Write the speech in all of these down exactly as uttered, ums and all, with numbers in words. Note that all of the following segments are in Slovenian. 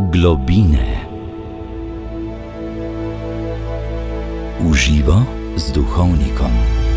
Globine. Uživo z duhovnikom.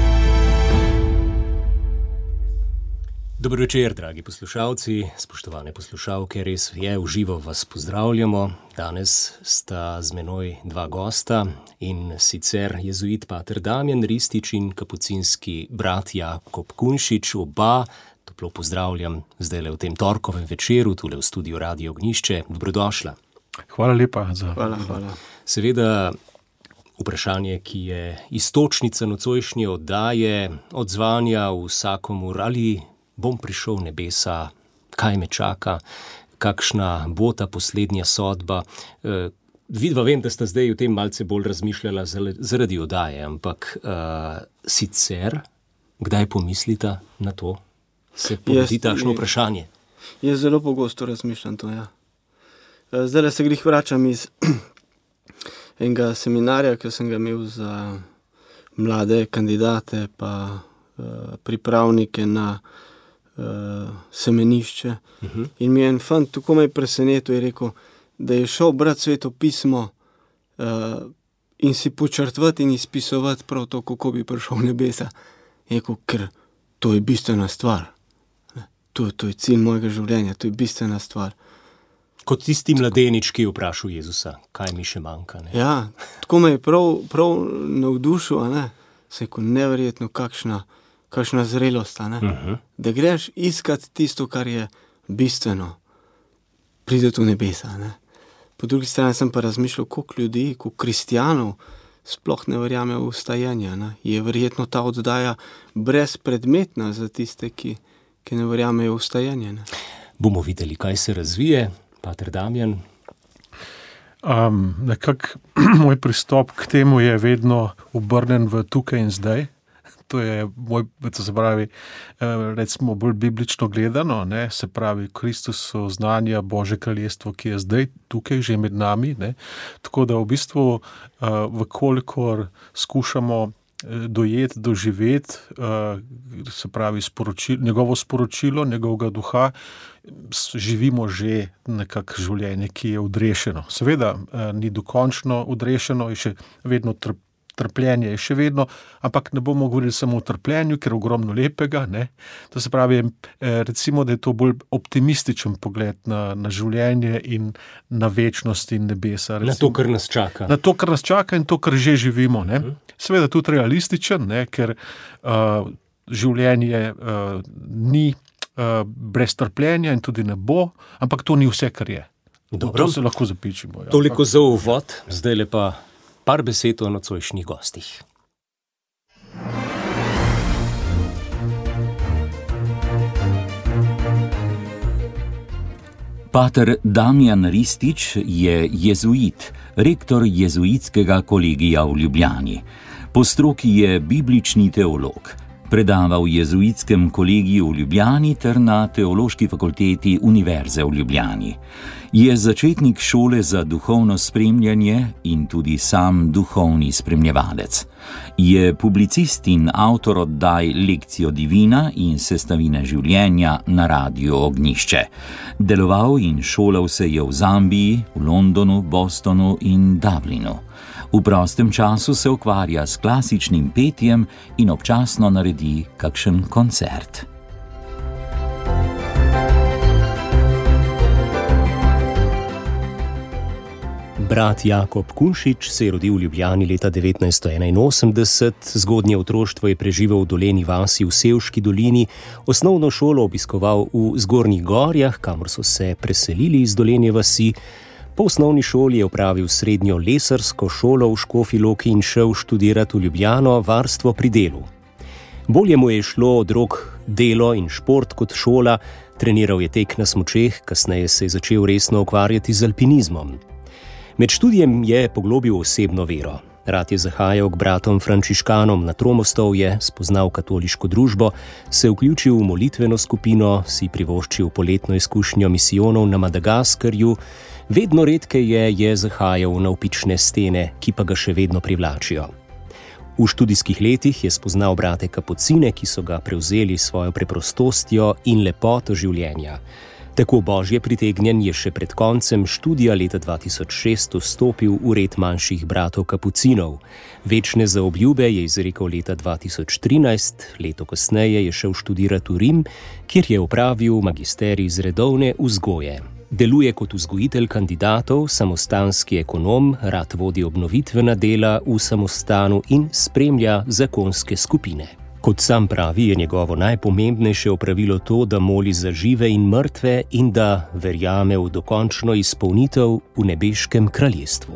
Dobro večer, dragi poslušalci, spoštovane poslušalke, res je, uživo vas pozdravljamo. Danes sta z menoj dva gosta, in sicer jezuit pater Damjan Ristič in kapucinski brat Jakob Kunšič. Oba toplo pozdravljam zdajle v tem torkovem večeru, tule v studiu Radio Ognjišče. Dobrodošla. Hvala lepa za... Hvala, hvala. Seveda, vprašanje, ki je iztočnica nocojšnje oddaje, odzvanja vsakomur, ali bom prišel v nebesa, kaj me čaka, kakšna bo ta poslednja sodba. E, vidva vem, da sta zdaj v tem malce bolj razmišljala zaradi oddaje, ampak e, sicer, kdaj pomislita na to? Se porodi takšno vprašanje? Jaz zelo pogosto razmišljam to, ja. Zdaj se grih vračam iz enega seminarja, ki sem ga imel za mlade kandidate pa uh, pripravnike na uh, semenišče. Uh-huh. In mi je en fant, tako me je presenetil, je rekel, da je šel brati Sveto pismo uh, in si počrtvati in izpisovati prav to, kako bi prišel v nebesa. Je rekel, ker to je bistvena stvar. To, to je cilj mojega življenja, to je bistvena stvar. Kot tisti mladenič, ki je vprašal Jezusa, kaj mi še manjka. Ne? Ja, tako me je prav, prav navdušil, a ne? Se je rekel, neverjetno, kakšna, kakšna zrelost, a ne? Uh-huh. Da greš iskat tisto, kar je bistveno, prideti v nebesa, a ne? Po drugi strani sem pa razmišljal, koliko ljudi, koliko kristijanov sploh ne verjame v vstajanje, ne? Je verjetno ta oddaja brezpredmetna za tiste, ki, ki ne verjamejo v vstajanje, ne? Bomo videli, kaj se razvije. Pater Damjan? Um, nekak moj pristop k temu je vedno obrnen v tukaj in zdaj. To je moj, to se pravi, recimo bolj biblično gledano, ne, se pravi, Kristus oznanja Božje kraljestvo, ki je zdaj tukaj že med nami, ne. Tako da v bistvu, uh, vkolikor skušamo dojeti, doživeti, uh, se pravi, sporočil, njegovo sporočilo, njegovega duha, živimo že nekak življenje, ki je odrešeno. Seveda, uh, ni dokončno odrešeno, je še vedno trp, trpljenje, je še vedno, ampak ne bomo govorili samo o trpljenju, ker je ogromno lepega, ne. To se pravi, recimo, da je to bolj optimističen pogled na, na življenje in na večnost in nebesa. Recimo, na to, kar nas čaka. Na to, kar nas čaka in to, kar že živimo, ne. Uh-huh. Seveda tudi realističen, ne, ker uh, življenje uh, ni uh, brez trpljenja in tudi ne bo, ampak to ni vse, kar je. Dobro. To se lahko zapičimo. Ja. Toliko za uvod, zdaj lepa par besed o nocojšnjih gostih. Pater Damjan Ristič je jezuit, rektor jezuitskega kolegija v Ljubljani. Po stroki je biblični teolog. Predava v jezuitskem kolegiju v Ljubljani ter na Teološki fakulteti Univerze v Ljubljani. Je začetnik šole za duhovno spremljanje in tudi sam duhovni spremljevalec. Je publicist in avtor oddaj Lekcijo divina in Sestavine življenja na Radiu Ognjišče. Deloval in šolal se je v Zambiji, v Londonu, Bostonu in Dublinu. V prostem času se ukvarja s klasičnim petjem in občasno naredi kakšen koncert. Brat Jakob Kunšič se je rodil v Ljubljani leta devetnajststo enainosemdeset, zgodnje otroštvo je preživel v Dolenji vasi v Sevški dolini, osnovno šolo obiskoval v Zgornjih Gorjah, kamor so se preselili iz Dolenje vasi. Po osnovni šoli je opravil srednjo lesarsko šolo v Škofji Loki in šel študirati v Ljubljano varstvo pri delu. Bolje mu je šlo od rok delo in šport kot šola, treniral je tek na smučeh, kasneje se je začel resno ukvarjati z alpinizmom. Med študijem je poglobil osebno vero. Rad je zahajal k bratom frančiškanom na Tromostovje, spoznal katoliško družbo, se vključil v molitveno skupino, si privoščil poletno izkušnjo misijonov na Madagaskarju, vedno redkeje je zahajal na navpične stene, ki pa ga še vedno privlačijo. V študijskih letih je spoznal brate kapucine, ki so ga prevzeli s svojo preprostostjo in lepoto življenja. Tako božje pritegnjen je še pred koncem študija leta dva tisoč šest vstopil v red manjših bratov kapucinov. Večne zaobljube je izrekel leta dva tisoč trinajst, leto kasneje je šel študirati v Rim, kjer je opravil magisterij iz redovne vzgoje. Deluje kot vzgojitelj kandidatov, samostanski ekonom, rad vodi obnovitvena dela v samostanu in spremlja zakonske skupine. Kot sam pravi, je njegovo najpomembnejše opravilo to, da moli za žive in mrtve in da verjame v dokončno izpolnitev v nebeškem kraljestvu.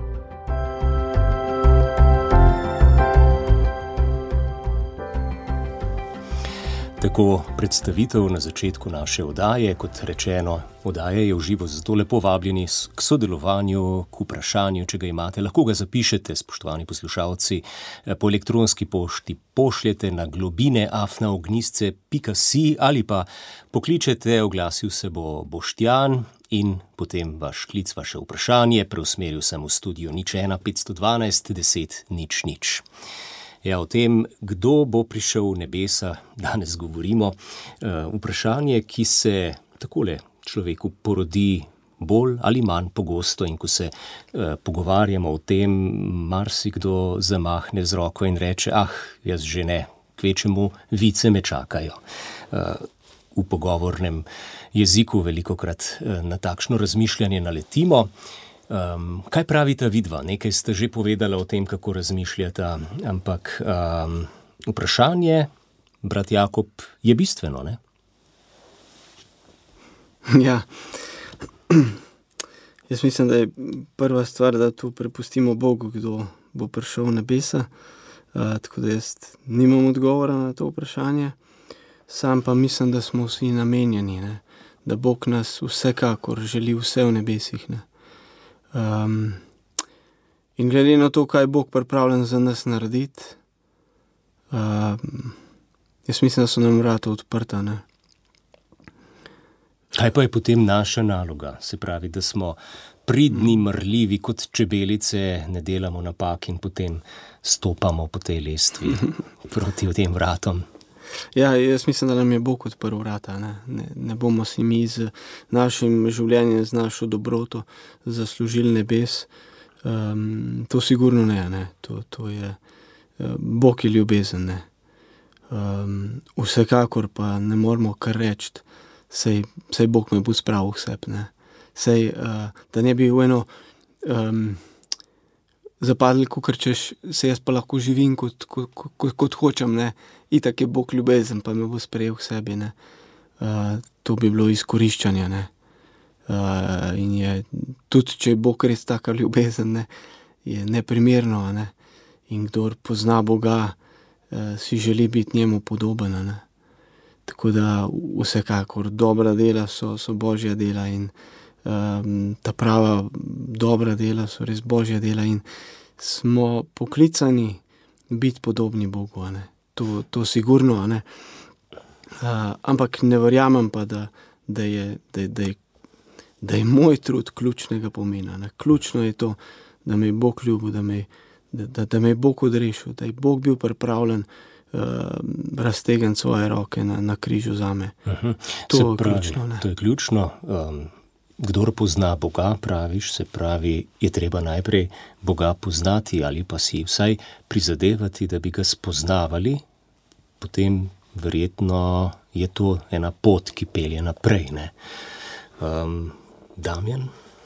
Tako predstavitev na začetku naše oddaje, kot rečeno, oddaje je v živo, zato lepo vabljeni k sodelovanju, k vprašanju, če ga imate. Lahko ga zapišete, spoštovani poslušalci, po elektronski pošti, pošljete na globine afna ognjisce pika si ali pa pokličete, oglasil se bo Boštjan in potem vaš klic, vaše vprašanje, preusmeril sem v studio nič ena petsto dvanajst deset nič nič. Ja, o tem, kdo bo prišel v nebesa, danes govorimo. Vprašanje, ki se takole človeku porodi bolj ali manj pogosto in ko se eh, pogovarjamo o tem, marsikdo zamahne z roko in reče, ah, jaz že ne, kvečemu vice me čakajo. Eh, v pogovornem jeziku velikokrat eh, na takšno razmišljanje naletimo. Um, kaj pravita vidva? Nekaj ste že povedala o tem, kako razmišljata, ampak um, vprašanje, brat Jakob, je bistveno, ne? Ja, jaz mislim, da je prva stvar, da tu prepustimo Bogu, kdo bo prišel v nebesa, uh, tako da jaz nimam odgovora na to vprašanje, sam pa mislim, da smo vsi namenjeni, ne? Da Bog nas vsekakor želi vse v nebesih, ne? Um, in glede na to, kaj je Bog pripravljen za nas narediti, um, jaz mislim, da so nam vrata odprta, ne. Kaj pa je potem naša naloga? Se pravi, da smo pridni, mrljivi kot čebelice, ne delamo napak in potem stopamo po tej lestvi proti tem vratom. Ja, jaz mislim, da nam je Bog odprl vrata, ne? Ne, ne bomo si mi z našim življenjem, z našo dobroto zaslužili nebes. Um, to sigurno ne, ne. To, to je, uh, Bog je ljubezen, ne. Um, vsekakor pa ne moramo kar reči, sej, sej Bog me bo spravil k sebi, ne. Sej, uh, da ne bi v eno um, zapadli, kakor češ, se jaz pa lahko živim kot, kot, kot, kot hočem, ne. Itak je Bog ljubezen, pa me bo sprejel k sebi, ne. Uh, to bi bilo izkoriščanje, ne. Uh, in je, tudi če je Bog res taka ljubezen, ne, je neprimerno, ne. In kdor pozna Boga, uh, si želi biti njemu podoben, ne. Tako da vsekakor dobra dela so, so Božja dela in um, ta prava dobra dela so res Božja dela in smo poklicani biti podobni Bogu, ne. To, to sigurno, ne. Uh, ampak ne verjamem pa, da, da, je, da, da, je, da je moj trud ključnega pomena, ne. Ključno je to, da me je Bog ljubil, da me, da, da, da me je Bog odrešil, da je Bog bil pripravljen uh, raztegniti svoje roke na, na križu zame. Uh-huh. To je ključno, ne. To je ključno. Um, kdor pozna Boga, praviš, se pravi, je treba najprej Boga poznati ali pa si vsaj prizadevati, da bi ga spoznavali, potem verjetno je to ena pot, ki pelje naprej, ne. Um, Damjan?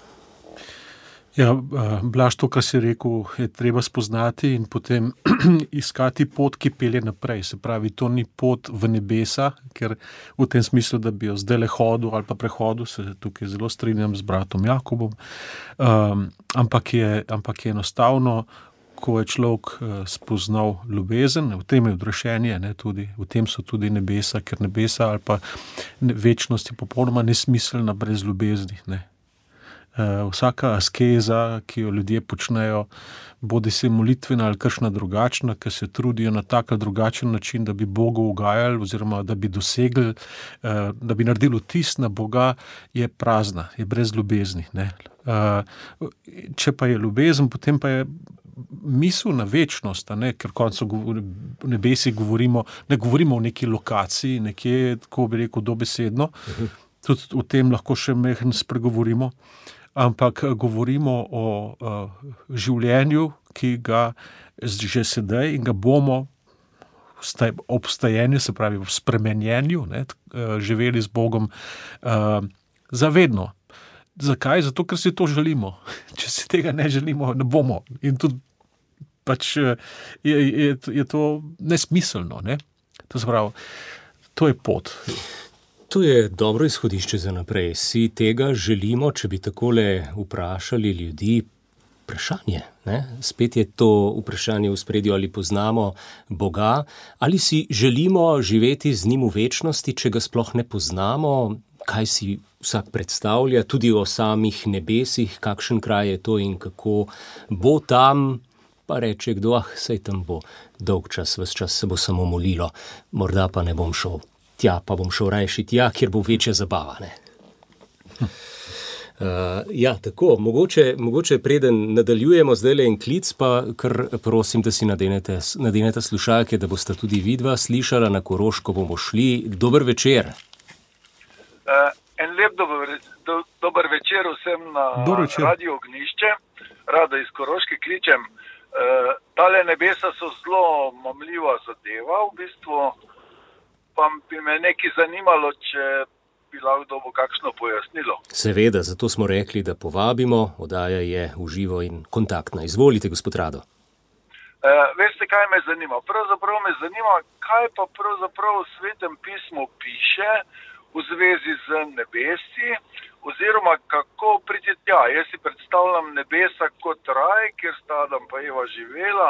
Ja, Blaž, to, kar si rekel, je treba spoznati in potem iskati pot, ki pelje naprej. Se pravi, to ni pot v nebesa, ker v tem smislu, da bi jo zdaj le hodil ali pa prehodil, se tukaj zelo strinjam z bratom Jakobom, um, ampak, je, ampak je enostavno, ko je človek spoznal ljubezen, v tem je odrešenje, ne, tudi, v tem so tudi nebesa, ker nebesa ali pa večnost je popolnoma nesmiselna brez ljubezni, ne. Uh, vsaka askeza, ki jo ljudje počnejo, bodi se molitvena ali kakšna drugačna, ki se trudijo na tak ali drugačen način, da bi Bogu ugajali oziroma da bi dosegli, uh, da bi naredili vtis na Boga, je prazna, je brez ljubezni, ne. Uh, če pa je ljubezen, potem pa je misel na večnost, ne, ker koncu v nebesi govorimo, ne govorimo o neki lokaciji, nekje, tako bi rekel, dobesedno, tudi o tem lahko še mehen spregovorimo, ampak govorimo o uh, življenju, ki ga že sedaj in ga bomo ob stajenju, se pravi v spremenjenju, ne, živeli z Bogom uh, zavedno. Zakaj? Zato, ker si to želimo. Če si tega ne želimo, ne bomo. In tudi pač je, je, je to nesmiselno. Ne? To se pravi, to je pot. To je dobro izhodišče za naprej. Si tega želimo, če bi takole vprašali ljudi, vprašanje, ne? Spet je to vprašanje v spredju, ali poznamo Boga, ali si želimo živeti z njim v večnosti, če ga sploh ne poznamo, kaj si vsak predstavlja, tudi o samih nebesih, kakšen kraj je to in kako bo tam, pa reče kdo, ah, sej tam bo dolg čas, ves čas se bo samo molilo, morda pa ne bom šel tja, pa bom šel rajši tja, kjer bo večja zabava, ne? Hm. Uh, ja, tako, mogoče, mogoče preden nadaljujemo zdaj en klic, pa kar prosim, da si nadenete, nadenete slušalke, da boste tudi vidva slišala, na Koroško bomo šli. Dober večer. Uh, en lep dober, do, dober večer vsem na večer. Radio Ognjišče, rada iz Koroške kličem. Uh, tale nebesa so zelo mamljiva zadeva, v bistvu pa bi me nekaj zanimalo, če bi lahko dobil kakšno pojasnilo. Seveda, zato smo rekli, da povabimo, oddaja je v živo in kontaktna. Izvolite, gospod Rado. E, veste, kaj me zanima? Pravzaprav me zanima, kaj pa pravzaprav v Svetem pismu piše v zvezi z nebesi, oziroma kako priti tja. Jaz si predstavljam nebesa kot raj, kjer sta Adam pa Eva živela,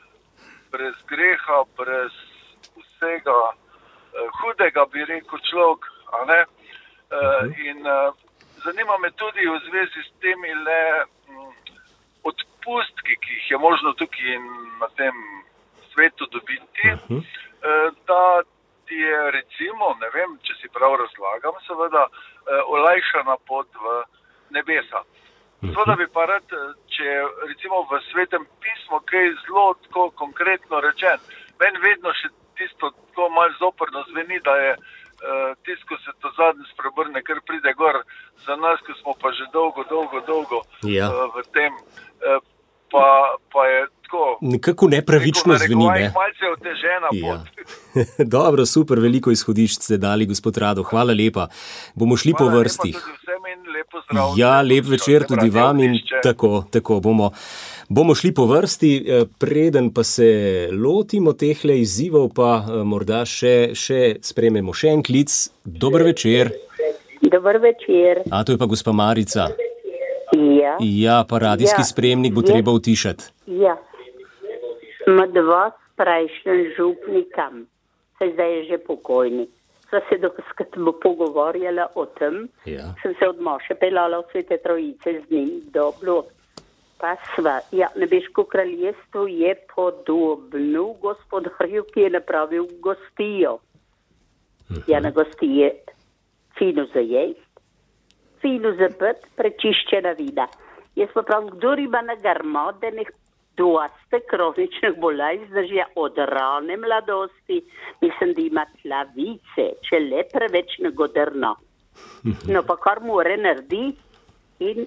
brez greha, brez vsega eh, hudega, bi rekel človek, a ne? Uh, in uh, zanima me tudi v zvezi s temi le m, odpustki, ki jih je možno tukaj na tem svetu dobiti, uh-huh. uh, da ti je recimo, ne vem, če si prav razlagam, seveda, uh, olajšana pot v nebesa. Uh-huh. Seveda bi pa rad, če recimo v Svetem pismu kaj zelo tako konkretno rečen, meni vedno še tisto tako malo zoprno zveni, da je Uh, tisto, ko se to zadnje spreobrne, ker pride gor za nas, ko smo pa že dolgo, dolgo, dolgo ja. uh, v tem, uh, pa, pa je tako... Nekako nepravično zveni, ne? Malce otežena ja. pot. Dobro, super, veliko izhodišč ste dali, gospod Rado, hvala lepa. Bomo šli hvala po vrstih. Hvala lepa tudi vsem in lepo zdrav. Ja, lep večer tudi vam in tako, tako bomo... Bomo šli po vrsti, preden pa se lotimo tehle izzivov, pa morda še, še sprememo še en klic. Dober večer. Dober večer. A, to je pa gospa Marica. Ja. Ja, pa radijski ja. spremnik bo ja. treba utišati. Ja. Smo dva s prejšnjim župnikom, se zdaj je že pokojni. Sva se dokrat bo pogovarjala o tem, ja. sem se od Moše pelala v Svete Trojice z njim do Blod. Pa sva, ja, nebeško kraljestvo je podobno gospodarju, ki je napravil gostijo. Uh-huh. Ja, na gostije fino za jest, fino za pet, prečiščena vina. Jaz pa pravim, kdo ima na garmodenih dosta kroničnih bolaj, znažja od rane mladosti, mislim, da ima tlavice, če le preveč negodrno. Uh-huh. No, pa kar more naredi in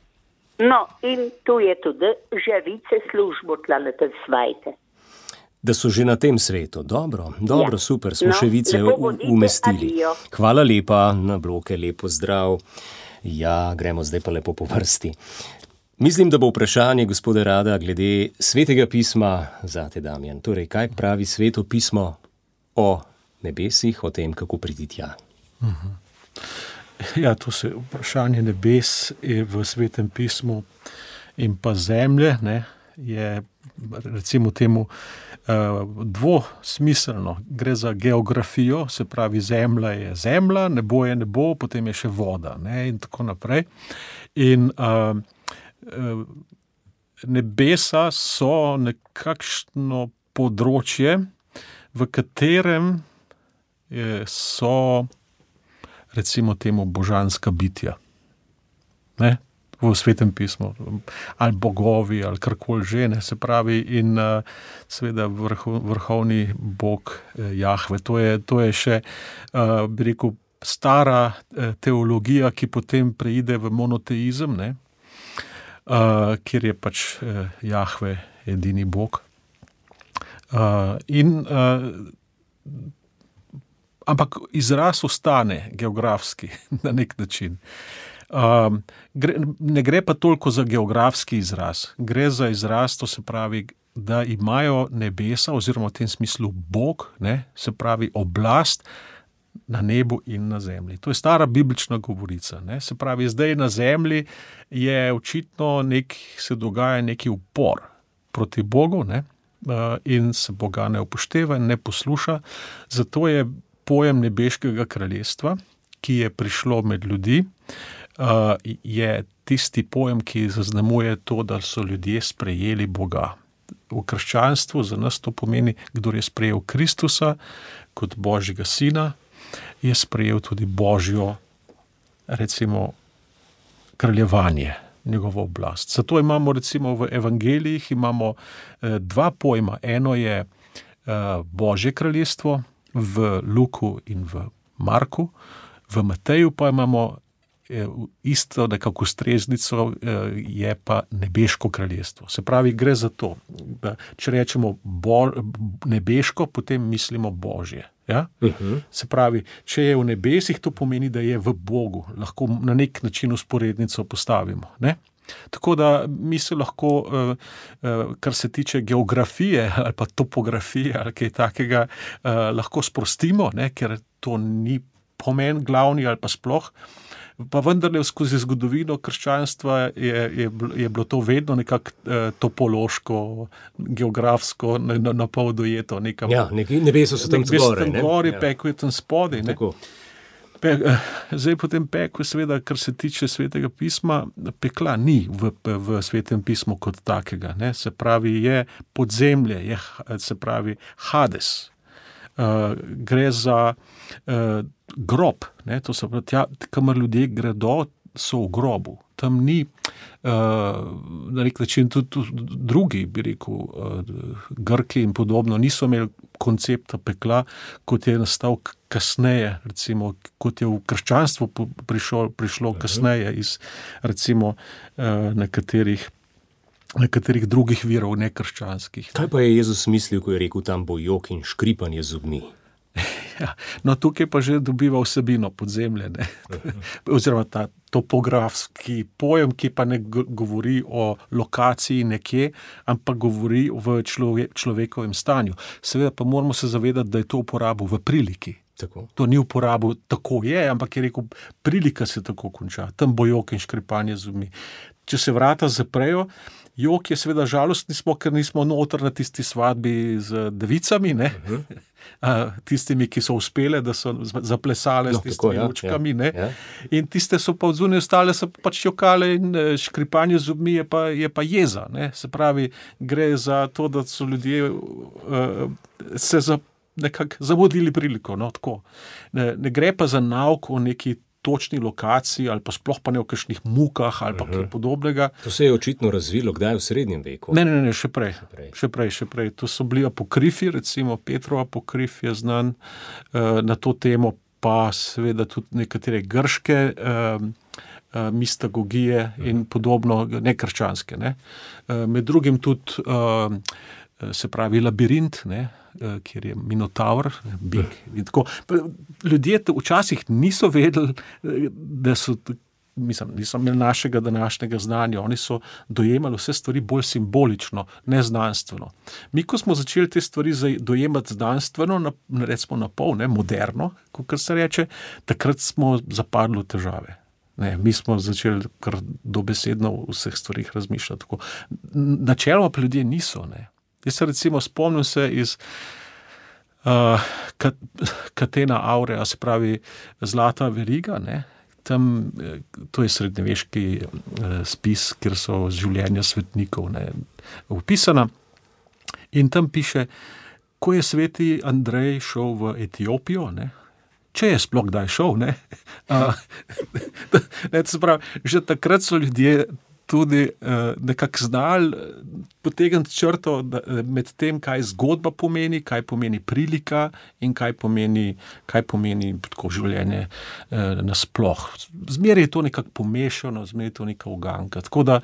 No, in tu je tudi žavice službo tla na tem svete. Da so že na tem svetu. Dobro, dobro, ja. super, smo no, še vice umestili. Adijo. Hvala lepa, na bloke, lepo zdrav. Ja, gremo zdaj pa lepo po vrsti. Mislim, da bo vprašanje gospoda Rada glede Svetega pisma zate, Damjan. Torej, kaj pravi Sveto pismo o nebesih, o tem, kako priti tja? Mhm. Ja, to se vprašanje nebes je v Svetem pismu in pa zemlje, ne, je recimo temu uh, dvosmiselno. Gre za geografijo, se pravi zemlja je zemlja, nebo je nebo, potem je še voda, ne, in tako naprej. In uh, uh, nebesa so nekakšno področje, v katerem je, so recimo temu božanska bitja. Ne? V Svetem pismu. Ali bogovi, ali karkoli že, ne? Se pravi, in uh, seveda vrho, vrhovni bog eh, Jahve. To je, to je še, uh, bi rekel, stara teologija, ki potem preide v monoteizem, ne, uh, kjer je pač uh, Jahve edini Bog. Uh, in, uh, ampak izraz ostane geografski na nek način. Um, gre, ne gre pa toliko za geografski izraz, gre za izraz, to se pravi, da imajo nebesa, oziroma v tem smislu Bog, ne, se pravi oblast na nebu in na zemlji. To je stara biblična govorica. Ne. Se pravi, zdaj na zemlji je očitno nek, se dogaja neki upor proti Bogu, ne, in se Boga ne upošteva in ne posluša. Zato je pojem nebeškega kraljestva, ki je prišlo med ljudi, je tisti pojem, ki zaznamuje to, da so ljudje sprejeli Boga. V krščanstvu za nas to pomeni, kdor je sprejel Kristusa kot Božjega sina, je sprejel tudi Božjo, recimo, kraljevanje, njegovo oblast. Zato imamo recimo v evangelijih imamo eh, dva pojma. Eno je eh, Božje kraljestvo v Luku in v Marku, v Mateju pa imamo eh, isto nekako ustreznico, eh, je pa nebeško kraljestvo. Se pravi, gre za to, da če rečemo bo, nebeško, potem mislimo Božje. Ja? Uh-huh. Se pravi, če je v nebesih, to pomeni, da je v Bogu. Lahko na nek način usporednico postavimo. Ne? Tako da mi se lahko, uh, uh, kar se tiče geografije ali pa topografije ali kaj takega, uh, lahko sprostimo, ne? Ker to ni pomen glavni ali pa sploh. Pa vendarle skozi zgodovino krščanstva je, je, je bilo to vedno nekako eh, topološko, geografsko, na, na, na pol dojeto. Nekam, ja, neki nebeso so tam zgore. Nebes tam gori, ja. Peklo je tam spodaj. Pe, eh, zdaj potem peklo, seveda, kar se tiče Svetega pisma, pekla ni v, v Svetem pismu kot takega. Ne? Se pravi, je podzemlje, je, se pravi, Hades. Uh, gre za uh, grob, ne, to so tja, kamor ljudje gredo, so v grobu. Tam ni uh, na nek način tudi, tudi drugi, bi rekel, uh, Grki in podobno, niso imeli koncepta pekla, kot je nastal kasneje, recimo, kot je v krščanstvu prišlo, prišlo kasneje iz, recimo, uh, nekaterih nekaterih drugih virov, nekrščanskih. Kaj pa je Jezus mislil, ko je rekel tam bo jok in škripanje zobmi? Ja, no, tukaj pa že dobiva vsebino podzemlje, ne? Oziroma ta topografski pojem, ki pa ne govori o lokaciji nekje, ampak govori v člove, človekovem stanju. Seveda pa moramo se zavedati, da je to uporabo v priliki. Tako. To ni uporabo, tako je, ampak je rekel, prilika se tako konča. Tam bo jok in škripanje zobmi. Če se vrata zaprejo, jok je seveda žalostni smo, ker nismo noter na tisti svadbi z devicami, ne? Uh-huh. Tistimi, ki so uspele, da so zaplesale no, s tistimi tako, lučkami. Ja, ja. In tiste so pa odzune ostale, so pač jokale in škripanje zobmi je pa, je pa jeza. Ne? Se pravi, gre za to, da so ljudje uh, se za, nekako zamudili priliko. No? Tako. Ne, ne gre pa za nauk o neki točni lokaciji ali pa sploh pa ne v kakšnih mukah ali pa kaj podobnega. To se je očitno razvilo, kdaj v srednjem veku? Ne, ne, ne, še prej. Še prej, še prej, še prej. To so bili apokrifi, recimo Petrov apokrif je znan uh, na to temo, pa seveda tudi nekatere grške uh, uh, mistagogije in podobno, nekrščanske. Ne? Uh, med drugim tudi uh, se pravi labirint, ne? Kjer je Minotaur, big. In tako. Ljudje včasih niso vedeli, da so, mislim, niso imeli našega današnjega znanja, oni so dojemali vse stvari bolj simbolično, ne znanstveno. Mi, ko smo začeli te stvari dojemati znanstveno, na, recimo na pol, ne, moderno, kot se reče, takrat smo zapadli v težave. Ne, mi smo začeli kar dobesedno v vseh stvarih razmišljati. Tako. Načeloma pa ljudje niso, ne. Jaz se recimo spomnim se iz uh, Catena Aurea, se pravi Zlata veriga, ne? Tam, to je srednjeveški uh, spis, kjer so življenja svetnikov ne, opisana. In tam piše, ko je sveti Andrej šel v Etiopijo, ne, če je sploh kdaj šel, ne, uh, ne, se pravi, že takrat so ljudje tudi nekako znali potegniti črto med tem, kaj zgodba pomeni, kaj pomeni prilika in kaj pomeni, kaj pomeni tako življenje nasploh. Zmeraj je to nekako pomešano, zmeraj je to neka uganka. Tako da,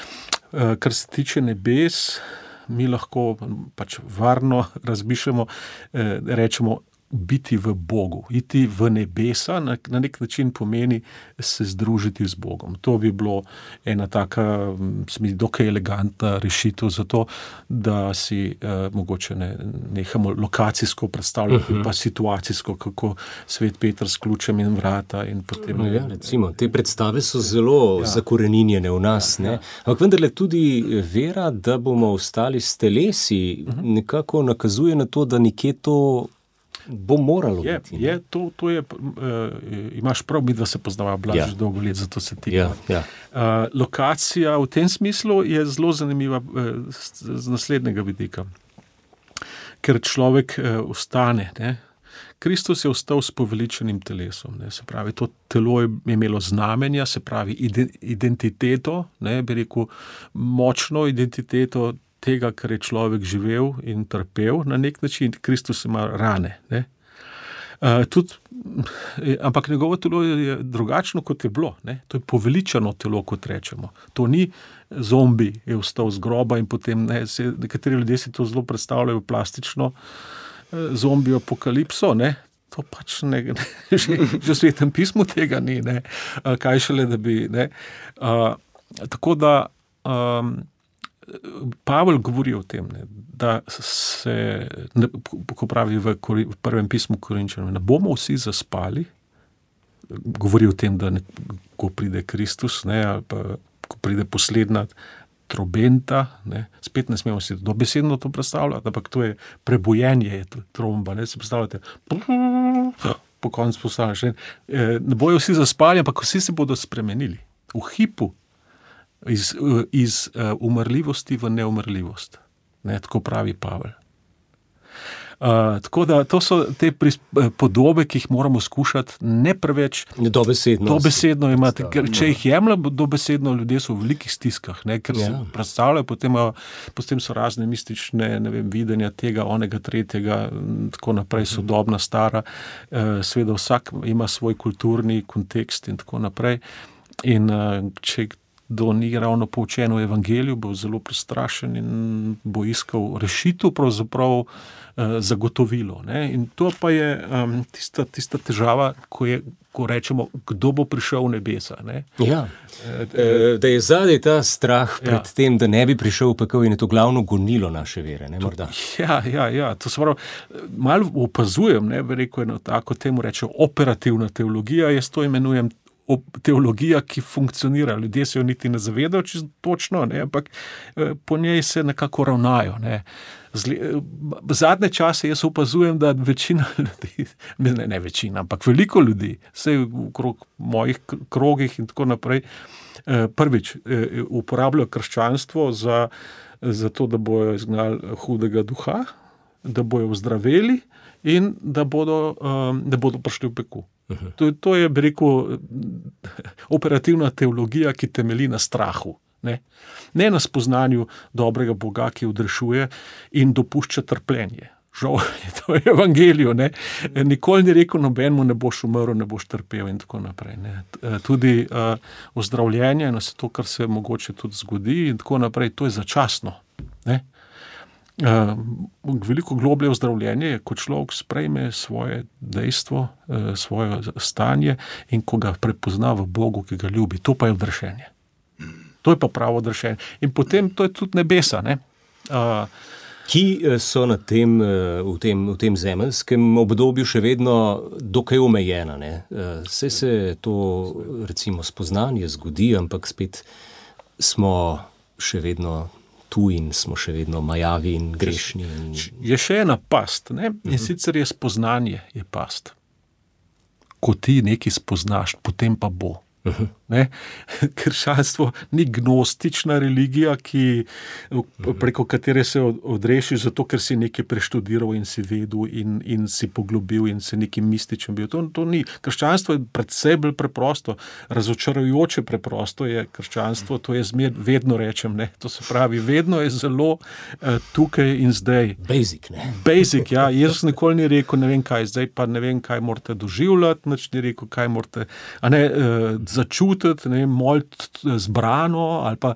kar se tiče nebes, mi lahko pač varno razmišljamo, rečemo, biti v Bogu, iti v nebesa, na, na nek način pomeni se združiti z Bogom. To bi bilo ena taka, smisli, dokaj elegantna rešitev za to, da si eh, mogoče ne, nehamo lokacijsko predstavljati, uh-huh. pa situacijsko, kako svet Peter s ključem in vrata in potem... No, ja, recimo, te predstave so zelo ja. zakoreninjene v nas, ja, ne? Ja. Ampak vendarle tudi vera, da bomo ostali s telesi, uh-huh. nekako nakazuje na to, da nekje to bo moralo je, biti. Je, to, to je, uh, imaš prav, mi dva se poznava Blaž ja. dolgo let, zato se ti. Ja, ja. Uh, lokacija v tem smislu je zelo zanimiva uh, z, z naslednjega vidika. Ker človek uh, ostane, ne? Kristus je ostal s poveličenim telesom, ne? Se pravi, to telo je imelo znamenja, se pravi identiteto, ne? Bi rekel, močno identiteto tega, kar je človek živel in trpel na nek način. Kristus ima rane. Ne? Uh, tudi, ampak njegovo telo je drugačno, kot je bilo. Ne? To je poveličano telo, kot rečemo. To ni zombi, je vstal z groba in potem, ne, se, nekateri ljudje si to zelo predstavljajo plastično, uh, zombi apokalipso, ne? To pač ne, ne že, že v Svetem pismu tega ni, ne? Uh, kaj šele, da bi, ne? Uh, tako da, um, Pavel govori o tem, ne, da se, ne, ko pravi v, v prvem pismu Korinčanom, ne bomo vsi zaspali, govori o tem, da ne, ko pride Kristus, ne, ali pa ko pride poslednja trobenta, ne, spet ne smemo si dobesedno to predstavljati, ampak to je prebojenje, je tromba, ne, si predstavljate, po koncu postavljaš, ne, ne bojo vsi zaspali, ampak vsi se bodo spremenili v hipu, iz, iz uh, umrljivosti v neumrljivost. Ne, tako pravi Pavel. Uh, tako da to so te pris, podobe, ki jih moramo skušati ne preveč dobesedno, dobesedno imati, ker če jih jemljamo dobesedno, ljudje so v velikih stiskah, ne, ker ja. se predstavljajo, potem, potem so razne mistične, ne vem, videnja tega, onega, tretjega, tako naprej, sodobna, stara, uh, seveda vsak ima svoj kulturni kontekst in tako naprej. In uh, če do ni ravno poučen v evangeliju, bo zelo prestrašen in bo iskal rešitev, pravzaprav eh, zagotovilo. Ne? In to pa je um, tista, tista težava, ko, je, ko rečemo, kdo bo prišel v nebesa. Ne? Ja, e, da je zadaj ta strah pred ja. tem, da ne bi prišel v pekel in je to glavno gonilo naše vere, ne morda? Ja, ja, ja. To se pravi, malo opazujem, ne, bi rekel eno tako, temu rečejo operativna teologija, jaz to imenujem teologija, ki funkcionira. Ljudje se jo niti ne zavedajo čisto točno, ne, ampak po njej se nekako ravnajo. Ne. Zli, zadnje čase jaz opazujem, da večina ljudi, ne, ne večina, ampak veliko ljudi, vse v krog mojih krogih in tako naprej, prvič uporabljajo krščanstvo za, za to, da bojo izgnali hudega duha, da bojo ozdraveli in da bodo, da bodo prišli v pekel. To, to je, bi rekel, operativna teologija, ki temelji na strahu. Ne, ne na spoznanju dobrega Boga, ki odrešuje in dopušča trpljenje. Žal je to evangeliju. Ne. Nikoli ni rekel nobenemu, ne boš umrl, ne boš trpel in tako naprej. Ne. Tudi uh, ozdravljenje, no, to, kar se mogoče tudi zgodi in tako naprej, to je začasno. Ne. Uh, veliko globlje ozdravljenje je, ko človek sprejme svoje dejstvo, uh, svoje stanje in ko ga prepozna v Bogu, ki ga ljubi. To pa je odrešenje. To je pa pravo odrešenje. In potem to je tudi nebesa. Ne? Uh, ki so na tem, v tem, v tem zemeljskem obdobju še vedno dokaj omejena. Ne? Saj se to, recimo, spoznanje zgodi, ampak spet smo še vedno tu in smo še vedno majavi in grešni. In... Je še ena past, ne? In uh-huh. sicer je spoznanje, je past. Ko ti nekaj spoznaš, potem pa bo. Uh-huh. Ne? Krščanstvo ni gnostična religija, ki, preko katere se odrešiš zato, ker si nekaj preštudiral in si vedel in, in si poglobil in si nekaj mističen bil. To, to ni. Krščanstvo je predvsej bolj preprosto, razočarajoče preprosto je krščanstvo, to je zmer, vedno rečem, ne? To se pravi, vedno je zelo uh, tukaj in zdaj. Basic, ne? Basic, ja. Jaz nikoli ni rekel, ne vem kaj, zdaj pa ne vem, kaj morate doživljati, nič ni rekel, kaj morate, a ne, uh, začutiti, ne vem, moliti zbrano, ali pa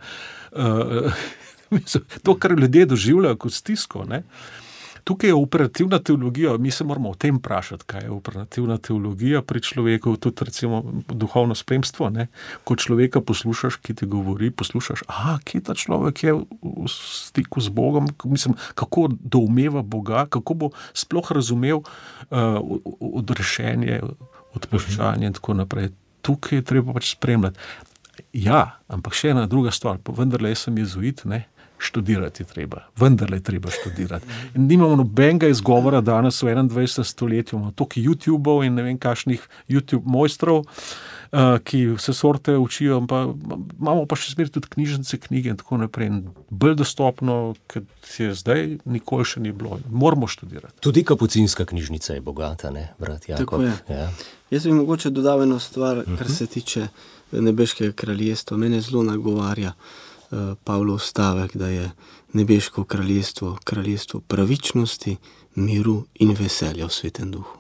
uh, to, kar ljudje doživljajo kot stisko, ne. Tukaj je operativna teologija, mi se moramo o tem vprašati, kaj je operativna teologija pri človeku, tudi recimo duhovno spremstvo, ne. Ko človeka poslušaš, ki ti govori, poslušaš, aha, kje ta človek je v stiku z Bogom, mislim, kako doumeva Boga, kako bo sploh razumel uh, odrešenje, odpuščanje in tako naprej. Tukaj je treba pač spremljati. Ja, ampak še ena druga stvar, pa vendarle jaz sem jezuit, ne, študirati treba. Vendarle je treba študirati. In nimamo nobenega izgovora danes v enaindvajsetem stoletju, imamo toliko YouTubeov in ne vem kakšnih YouTube mojstrov, uh, ki vse sorte učijo, pa imamo pa še zmeraj tudi knjižnice, knjige in tako naprej. In bolj dostopno, kot je zdaj, nikoli še ni bilo. Moramo študirati. Tudi kapucinska knjižnica je bogata, ne, brat Jakob? Tako je. Ja. Jaz bi mogoče dodal eno stvar, kar se tiče nebeškega kraljestva. Mene zelo nagovarja uh, Pavlov stavek, da je nebeško kraljestvo kraljestvo pravičnosti, miru in veselja v Svetem duhu.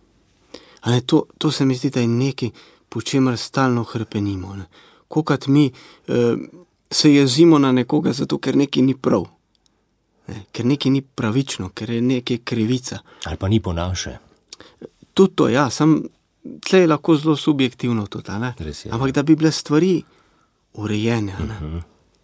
A ne, to, to se mi zdi, da je nekaj, po čemer stalno hrepenimo. Ne. Kokrat mi uh, se jezimo na nekoga zato, ker nekaj ni prav. Ne, ker nekaj ni pravično, ker je nekaj krivica. Ali pa ni po naše. Tudi to, ja, sam tle je lahko zelo subjektivno tudi, ne? Res je, ampak da bi bile stvari urejene, ne? Uh-huh.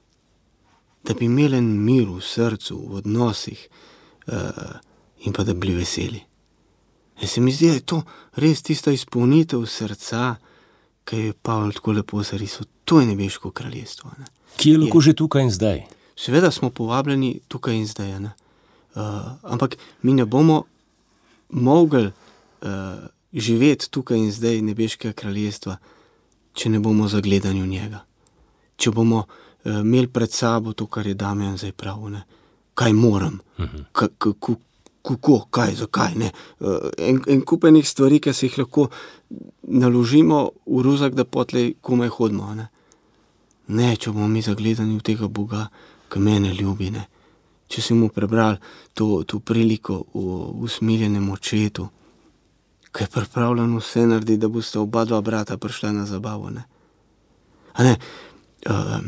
Da bi imeli mir v srcu, v odnosih uh, in pa da bi bili veseli. In se mi zdi, da je to res tista izpolnitev srca, ki je Pavel tako lepo zarisal. To je nebeško kraljestvo. Ne? Ki je lahko je, že tukaj in zdaj. Seveda smo povabljeni tukaj in zdaj, ne? Uh, ampak mi ne bomo mogli uh, živeti tukaj in zdaj nebeškega kraljestva, če ne bomo zagledani v njega. Če bomo uh, imeli pred sabo to, kar je Damjan zdaj prav, ne? Kaj moram, uh-huh. K- k- k- kako, kaj, zakaj, ne? Uh, en, en kupenih stvari, ki se jih lahko naložimo v ruzak, da potlej komaj hodimo, ne? Ne, če bomo mi zagledani v tega Boga, ki mene ljubi, ne? Če si mu prebrali to, to priliko v usmiljenem očetu, ki je pripravljen vse narediti, da boste oba dva brata prišla na zabavo, ne. A ne, um,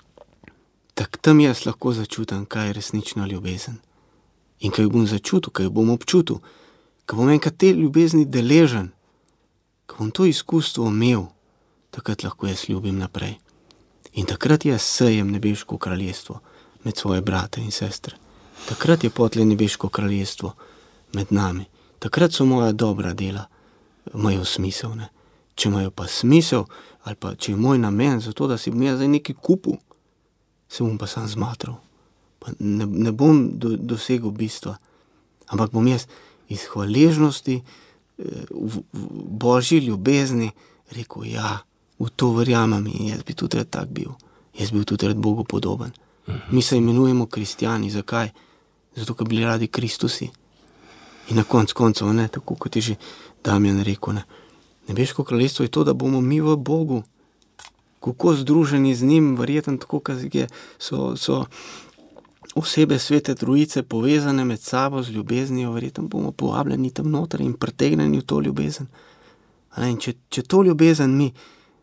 tak tam jaz lahko začutim, kaj je resnična ljubezen. In kaj bom začutil, kaj bom občutil, kaj bom enkrat te ljubezni deležen, kaj bom to izkustvo imel, takrat lahko jaz ljubim naprej. In takrat jaz sejem nebeško kraljestvo med svoje brate in sestre. Takrat je potlej nebeško kraljestvo med nami. Takrat so moja dobra dela, imajo smisel, ne. Če imajo pa smisel, ali pa če je moj namen za to, da si bom jaz zdaj nekaj kupil, se bom pa sam zmatral. Pa ne, ne bom do, dosegel bistva, ampak bom jaz iz hvaležnosti, v, v božji ljubezni rekel, ja, v to verjamem in jaz bi tudi rad tak bil. Jaz bi tudi rad Bogu podoben. Mi se imenujemo kristjani, zakaj? Zato, ker bili radi Kristusi. In na konc koncev, ne, tako kot je že Damjan rekel, ne, nebeško kraljestvo je to, da bomo mi v Bogu, kako združeni z njim, verjetno tako, kot so, so osebe svete trojice povezane med sabo z ljubeznijo, verjetno bomo povabljeni tam noter in pritegneni v to ljubezen. In če, če to ljubezen mi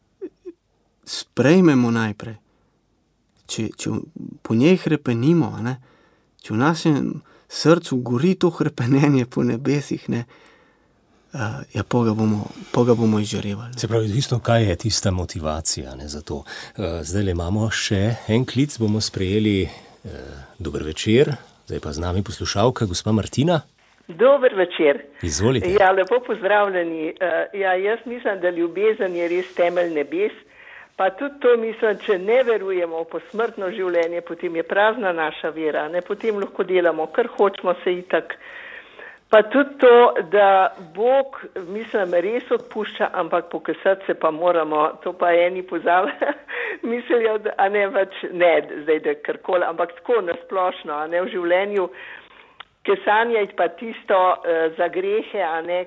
sprejmemo najprej, če, če po njej hrepenimo, ne, če v našem srcu gori to hrepenenje po nebesih, ne, uh, ja, poga bomo, poga bomo izžarevali. Se pravi, isto, kaj je tista motivacija, ne, za to. Uh, zdaj le imamo še en klic, bomo sprejeli. Uh, dober večer, zdaj pa z nami poslušalka, gospa Martina. Dober večer. Izvolite. Ja, lepo pozdravljeni. Uh, ja, jaz mislim, da ljubezen je res temelj nebes, pa tudi to mislim, če ne verujemo v posmrtno življenje, potem je prazna naša vera, ne, potem lahko delamo, kar hočemo se itak. Pa tudi to, da Bog, mislim, res odpušča, ampak pokazati se pa moramo, to pa eni pozabljajo, mislijo, da, a ne več, ne, zdaj da karkoli, ampak tako nasplošno, a ne v življenju, kesanjati pa tisto uh, za grehe, a ne,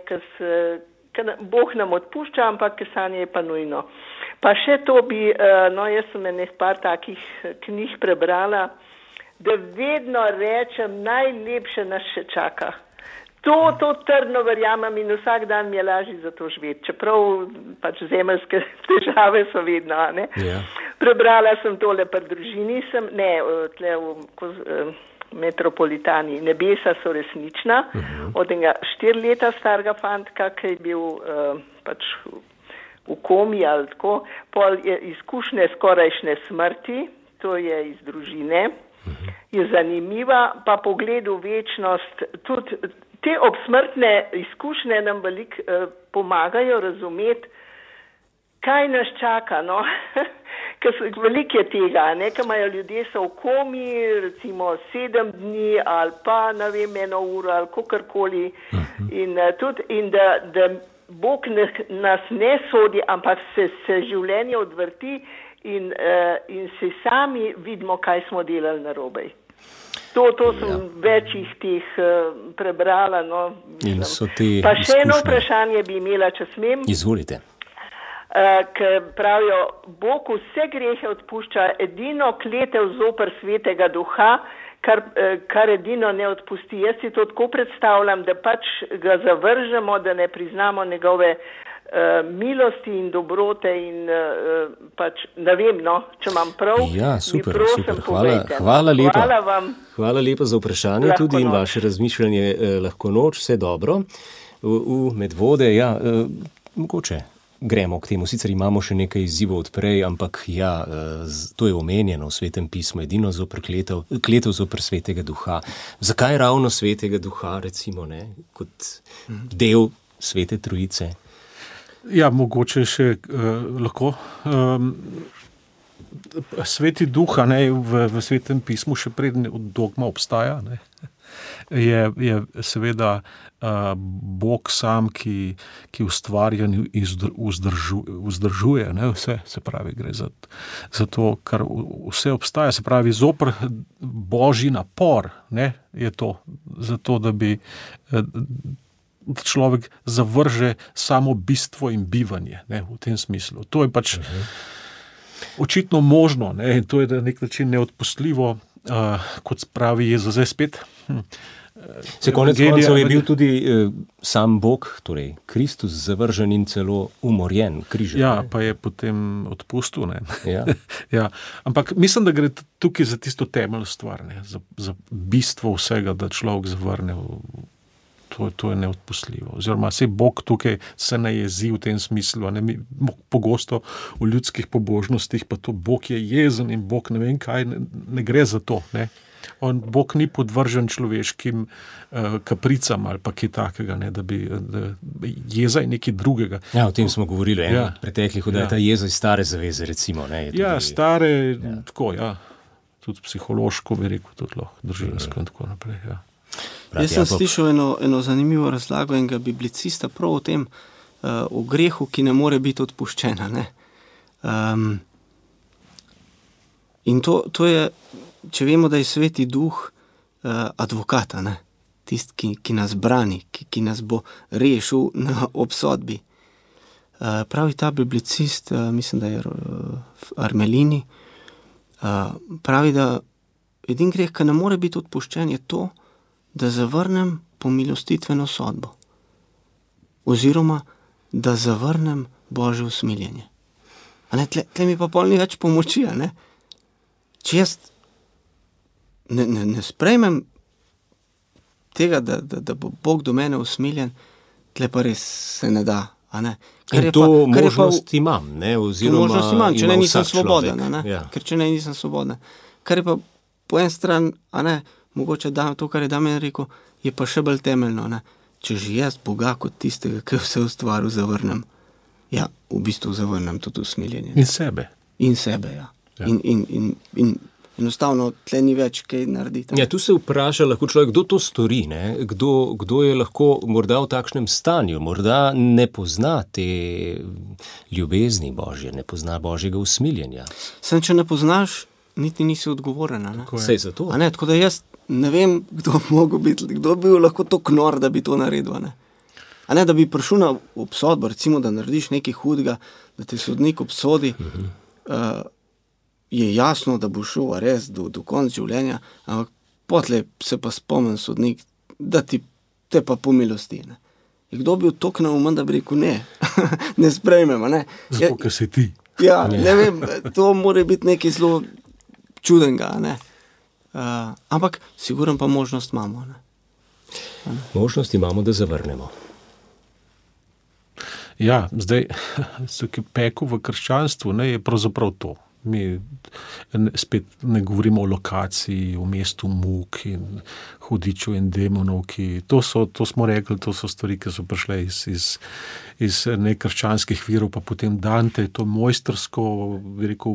ker Bog nam odpušča, ampak kesanje je pa nujno. Pa še to bi, uh, no jaz sem nekaj par takih knjig prebrala, da vedno rečem, najlepše nas še čaka. To, to trdno verjamem in vsak dan mi je lažje za to živeti, čeprav pač zemeljske težave so vedno, ne. Yeah. Prebrala sem tole pri družini, sem, ne, tle v koz, Metropolitani, nebesa so resnična, uh-huh. Od enega štiri leta starega fantka, ki je bil uh, pač v komi ali tako, pol je izkušnje skorajšnje smrti, to je iz družine, uh-huh. Je zanimiva, pa pogled v večnost, tudi te obsmrtne izkušnje nam veliko eh, pomagajo razumeti, kaj nas čaka, no. Ker veliko je tega, ne, ker imajo ljudje so v komi, recimo sedem dni ali pa, ne vem, eno uro ali kakorkoli. Uh-huh. In, uh, tudi, in da, da Bog ne, nas ne sodi, ampak se, se življenje odvrti in, uh, in se sami vidimo, kaj smo delali narobe. To, to sem ja. Večjih teh uh, prebrala. No, in so te pa še izkušnje. Eno vprašanje bi imela, če smem. Izvolite. Uh, ker pravijo, Bog vse grehe odpušča, edino kletev zoper svetega duha, kar, uh, kar edino ne odpusti. Jaz si to tako predstavljam, da pač ga zavržemo, da ne priznamo njegove Uh, milosti in dobrote in uh, pač, ne vem, no, če imam prav. Ja, super, prosim, super. Hvala, hvala lepa. Hvala vam. Hvala lepa za vprašanje, lahko tudi noč. In vaše razmišljanje eh, lahko noč, vse dobro. V, v Medvode, ja, eh, mogoče gremo k temu, sicer imamo še nekaj izzivov odprej, ampak ja, eh, to je omenjeno v Svetem pismu, edino zoper kletev, kletev zoper svetega duha. Zakaj ravno svetega duha, recimo, ne, kot del Svete Trojice? Ja, mogoče še uh, lahko. Um, Sveti duha, ne, v, v Svetem pismu, še preden dogma obstaja, ne, je, je seveda uh, Bog sam, ki, ki ustvarja in vzdržuje, vzdržuje ne, vse, se pravi, gre za, za to, kar vse obstaja, se pravi, zoper božji napor, ne, je to, zato, da bi uh, človek zavrže samo bistvo in bivanje, ne, v tem smislu. To je pač uh-huh. očitno možno, ne, in to je na nek način neodpustljivo, uh, kot pravi Jezus, zdaj spet. Hm. Se konec koncev je bil tudi eh, sam Bog, torej Kristus, zavržen in celo umorjen, križen. Ja, ne? Pa je potem odpustil, ne. Ja. Ja. Ampak mislim, da gre tukaj za tisto temeljno stvar, ne, za, za bistvo vsega, da človek zavrne. To, to je neodpustljivo. Oziroma, sej Bog tukaj se ne jezi v tem smislu. Ne? Mi, pogosto v ljudskih pobožnostih pa to Bog je jezen in Bog ne vem kaj, ne, ne gre za to. Ne? On, Bog ni podvržen človeškim uh, kapricam ali pa kaj takega, ne? Da bi da, jeza je nekaj drugega. Ja, o tem smo govorili, eno ja. Od preteklih, da je ta jeza iz stare zaveze, recimo. Ne? Tudi, ja, stare, ja. Tako, ja. Tudi psihološko bi rekel, tudi lahko družinsko in tako naprej, ja. Jaz sem slišal eno, eno zanimivo razlago enega biblicista prav o tem, uh, o grehu, ki ne more biti odpuščena. Ne? Um, in to, to je, če vemo, da je Sveti Duh uh, advokata, ne? Tist, ki, ki nas brani, ki, ki nas bo rešil na obsodbi. Uh, pravi ta biblicist, uh, mislim, da je uh, Armelini, uh, pravi, da edin greh, ki ne more biti odpuščen, je to, da zavrnem pomilostitveno sodbo oziroma da zavrnem Božje usmiljenje. A ne, tle, tle mi pa pol ni več pomoči, a ne? Če jaz ne, ne, ne sprejmem tega, da, da, da bo Bog do mene usmiljen, tle pa res se ne da, a ne? Ker in to pa, možnost pa, imam, ne? Oziroma možnost imam, če ne nisem svoboden, a ne? Ja. Ker če ne nisem svoboden. Kar je pa po en stran, a ne, mogoče da, to, kar je Damjan rekel, je pa še bolj temeljno. Ne? Če že jaz Boga kot tistega, ki vse ustvaril, zavrnem, ja, v bistvu zavrnem tudi usmiljenje. In sebe. In sebe, ja. ja. In, in, in, in enostavno tle ni več kaj narediti. Ja, tu se vpraša lahko človek, kdo to stori, ne? Kdo, kdo je lahko morda v takšnem stanju, morda ne pozna te ljubezni Božje, ne pozna Božjega usmiljenja. Sem, če ne poznaš, niti nisi odgovoren. Sej za to. A ne, tako da jaz ne vem, kdo bi biti, kdo bi bil lahko to knor, da bi to naredil. Ne? A ne, da bi prišel na obsodbo, recimo, da narediš nekaj hudega, da te sodnik obsodi, uh-huh. uh, je jasno, da bo šel res do, do konca življenja, ampak potlej se pa spomnim sodnik, da ti te pa pomilosti. Ne? Kdo bi utoknil umen, da bi rekel ne, ne sprejmem. Ne? Zato, ker si ti. Ja, ne vem, to mora biti nekaj zelo čudenga, ne? Uh, ampak sigurno pa možnost imamo. Ne? Možnost imamo, da zavrnemo. Ja, zdaj, pekel v krščanstvu, ne, je pravzaprav to. Mi spet ne govorimo o lokaciji, o mestu muk in hudičev in demonov, ki, to, so, to smo rekli, to so stvari, ki so prišle iz, iz, iz nekrščanskih virov, pa potem Dante to mojstrsko, bi rekel,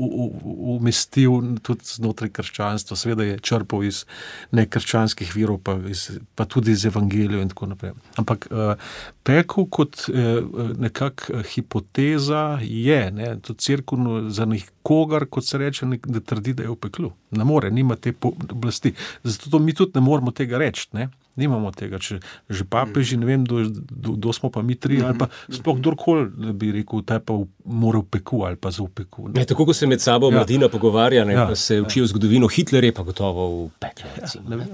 umestil tudi znotraj krščanstva, seveda je črpal iz nekrščanskih virov, pa, iz, pa tudi iz evangelijev in tako naprej. Ampak uh, pekel kot uh, nekak hipoteza je, ne, to cerkev za nekaj kogar, kot se reče, da trdi, da je v peklu. Ne more, nima te oblasti. Zato mi tudi ne moramo tega reči, ne? Nimamo tega, če že papeži, ne vem, do, do, do smo pa mi tri, ali pa sploh kdorkoli, da bi rekel, taj pa mora v peku, ali pa za v peku. Ne, tako, ko se med sabo ja. Mladina pogovarja, ne, ja. Pa se učijo zgodovino, Hitler je pa gotovo v peklu, recimo. Ja, ne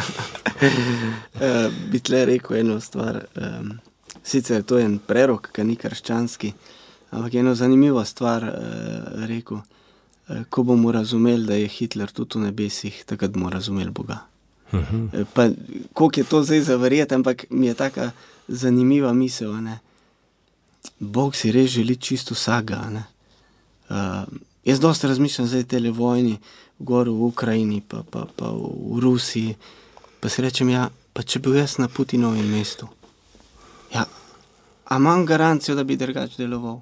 vem. uh, bi tle rekel eno stvar, um, sicer to je en prerok, ki ni krščanski, ampak eno zanimiva stvar uh, rekel, uh, ko bomo razumeli, da je Hitler tudi v nebesih, takrat bomo razumeli Boga. Uh-huh. Uh, pa, koliko je to zdaj zaverjeti, ampak mi je taka zanimiva misel, ne? Bog si res želi čisto vsega, ne? Uh, jaz dosti razmišljam zdaj tele vojni, gor v Ukrajini, pa, pa, pa v Rusiji, pa si rečem, ja, pa če bil jaz na Putinovem mestu, ja, a imam garancijo, da bi drugače deloval?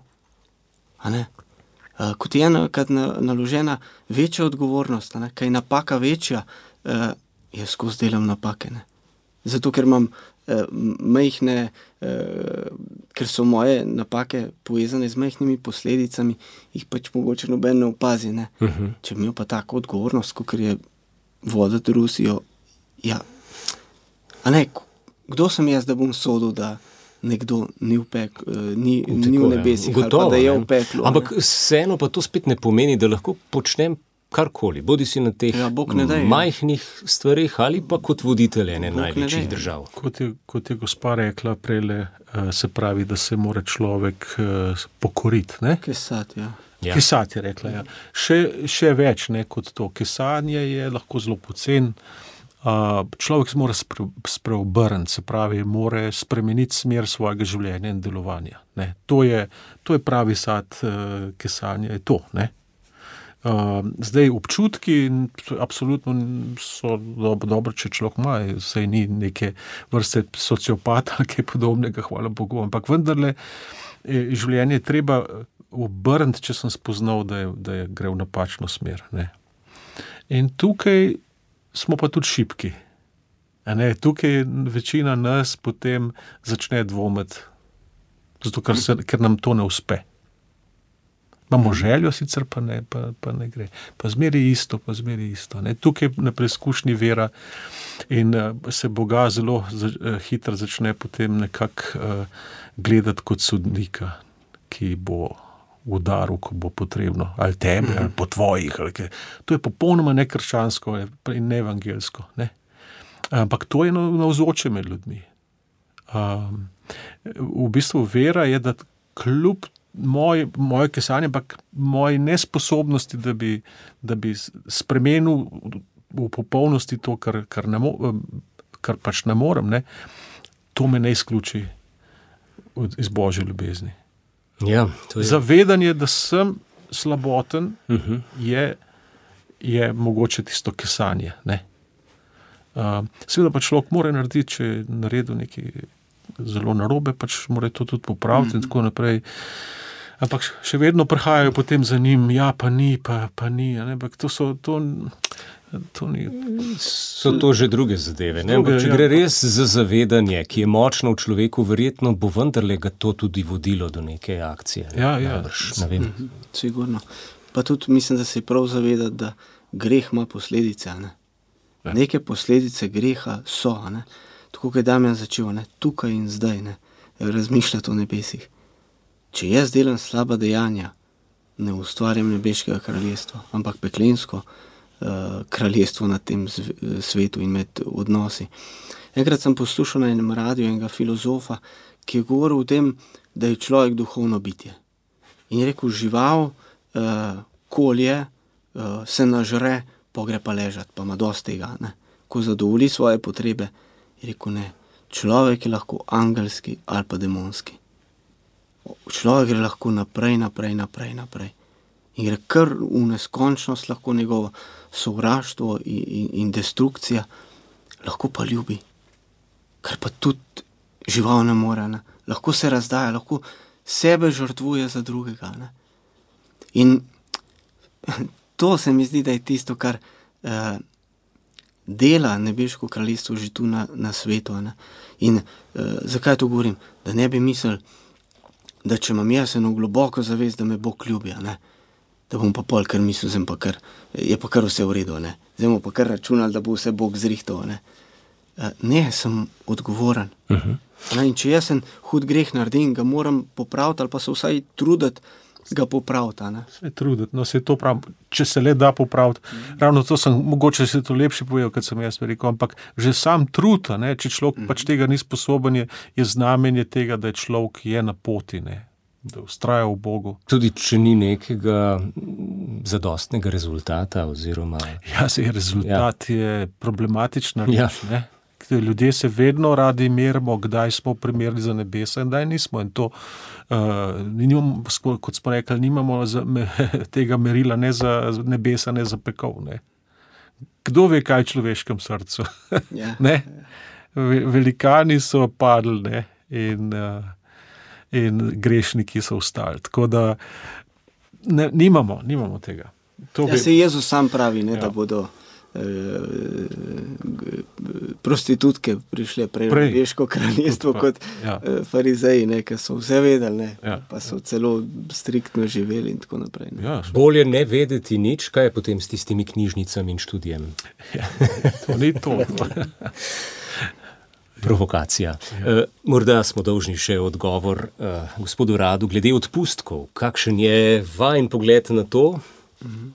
A ne? Uh, kot je enkrat naložena večja odgovornost, ne? Kaj je napaka večja, uh, jaz skozi delam napake. Ne? Zato, ker imam uh, majhne, uh, ker so moje napake povezane z majhnimi posledicami, jih pač mogoče noben ne opazi. Ne? Uh-huh. Če bi imel pa tako odgovornost, kot je voditi Rusijo, ja, a ne, kdo sem jaz, da bom sodil, da nekdo ni v, pek, ni, ni v nebesih, gotovo, ali pa da je v peklu. Ampak vseeno pa to spet ne pomeni, da lahko počnem karkoli, bodi si na teh ja, majhnih stvarih ali pa kot voditelj ene največjih držav. Kot je, kot je gospa rekla prele, se pravi, da se mora človek pokoriti. Ne? Kesati, ja. Ja. Kesati je rekla, ja. Še, še več ne kot to. Kesanje je lahko zelo pocen. Uh, človek se mora spre, spreobrniti, se pravi, mora spremeniti smer svojega življenja in delovanja. Ne? To, je, to je pravi sad uh, kesanja, je to. Ne? Uh, zdaj občutki absolutno so dobro, dobro, če človek ima, saj ni neke vrste sociopata ali kaj podobnega, hvala Bogu, ampak vendarle je življenje treba obrniti, če sem spoznal, da, je, da je gre v napačno smer. Ne? In tukaj smo pa tudi šibki. A ne, tukaj večina nas potem začne dvomiti, zato ker, se, ker nam to ne uspe. Imamo željo, sicer pa ne, pa, pa ne gre. Pa zmeri isto, pa zmeri isto. Ne. Tukaj na preizkušnji vera in uh, se Boga zelo za, uh, hitro začne potem nekako uh, gledati kot sodnika, ki bo udaril, ko bo potrebno, ali tebe, ali po tvojih. Ali kaj. To je popolnoma nekrščansko in neevangelsko. Ne? Ampak to je navzoče med ljudmi. Um, v bistvu vera je, da kljub moj, moje kesanje, ampak moje nesposobnosti, da bi, da bi spremenil v popolnosti to, kar, kar, ne mo, kar pač ne morem, ne? To me ne izključi iz Božje ljubezni. Ja, to je. Zavedanje, da sem slaboten, uh-huh. je, je mogoče tisto kesanje. Ne? Uh, seveda pa človek mora narediti, če je naredil nekaj zelo narobe, pač mora to tudi popraviti uh-huh. in tako naprej. Ampak še vedno prihajajo potem za njim, ja, pa ni, pa, pa ni. Ampak to so, to, to ni. So to že druge zadeve. Ne? Druge, če ja. gre res za zavedanje, ki je močno v človeku, verjetno bo vendarle ga to tudi vodilo do neke akcije. Ne? Ja, ja. Navrš, ne vem. Sigurno. Pa tudi mislim, da se je prav zavedati, da greh ima posledice. Ne? Ja. Neke posledice greha so, ne? Tako kot je Damjan začel, ne? Tukaj in zdaj, ne? Razmišljati o nebesih. Če jaz delam slaba dejanja, ne ustvarjam nebeškega kraljestva, ampak peklensko uh, kraljestvo na tem svetu in med odnosi. Enkrat sem poslušal na enem radiju enega filozofa, ki je govoril o tem, da je človek duhovno bitje. In je rekel, žival, uh, kolje, uh, se nažre, pogre pa ležati, pa ima dosti tega. Ne? Ko zadovolji svoje potrebe, je rekel, ne, človek je lahko angelski ali pa demonski. Človek gre lahko naprej, naprej, naprej, naprej. In gre kar v neskončnost, lahko njegovo sovraštvo in, in, in destrukcija, lahko pa ljubi. Kar pa tudi žival ne more, ne. Lahko se razdaja, lahko sebe žrtvuje za drugega. Ne. In to se mi zdi, da je tisto, kar eh, dela nebeško kraljestvo že tu na, na svetu. Ne. In eh, zakaj to govorim? Da ne bi mislil, da če imam jaz eno globoko zavest, da me Bog ljubi, ne, da bom pa pol kar mislil, zem pa kar, je pa kar vse v redu, ne, zdaj bomo pa kar računali, da bo vse Bog zrihtal, ne. Ne, sem odgovoren. Uh-huh. Ne, in če jaz sem hud greh naredim, ga moram popraviti ali pa se vsaj truditi ga popraviti. Ne. Se truditi, no se to pravim, če se le da popraviti. Uh-huh. Ravno to sem, mogoče se to lepše povedal, kot sem jaz rekel, ampak že sam trud, ne, če človek uh-huh. pač tega ni sposoben, je, je znamenje tega, da je človek je na poti, ne, da ustraja v Bogu. Tudi če ni nekega zadostnega rezultata oziroma... Ja, se je rezultat ja. je problematična reč, ja. ne. Ljudje se vedno radi merimo, kdaj smo primerni za nebesa in kdaj nismo. In to, uh, nimamo, kot smo rekli, nimamo za, me, tega merila ne za nebesa, ne za pekov. Ne. Kdo ve, kaj v človeškem srcu? Yeah. Ne? Velikani so padli, ne? In, uh, in grešniki so ostali. Tako da ne, nimamo, nimamo tega. To ja, bi... se Jezus sam pravi, ne, ja. da bodo prostitutke prišle prej v nebeško kraljestvo pa, kot ja. farizeji, ne, ki so vse vedeli, ne, ja. pa so celo striktno živeli in tako naprej. Ne. Ja, bolje ne vedeti nič, kaj je potem s tistimi knjižnicami in študijem. Ja, to ni to. Provokacija. Ja. E, morda smo dolžni še odgovor e, gospodu Radu glede odpustkov. Kakšen je vajen pogled na to? Mhm.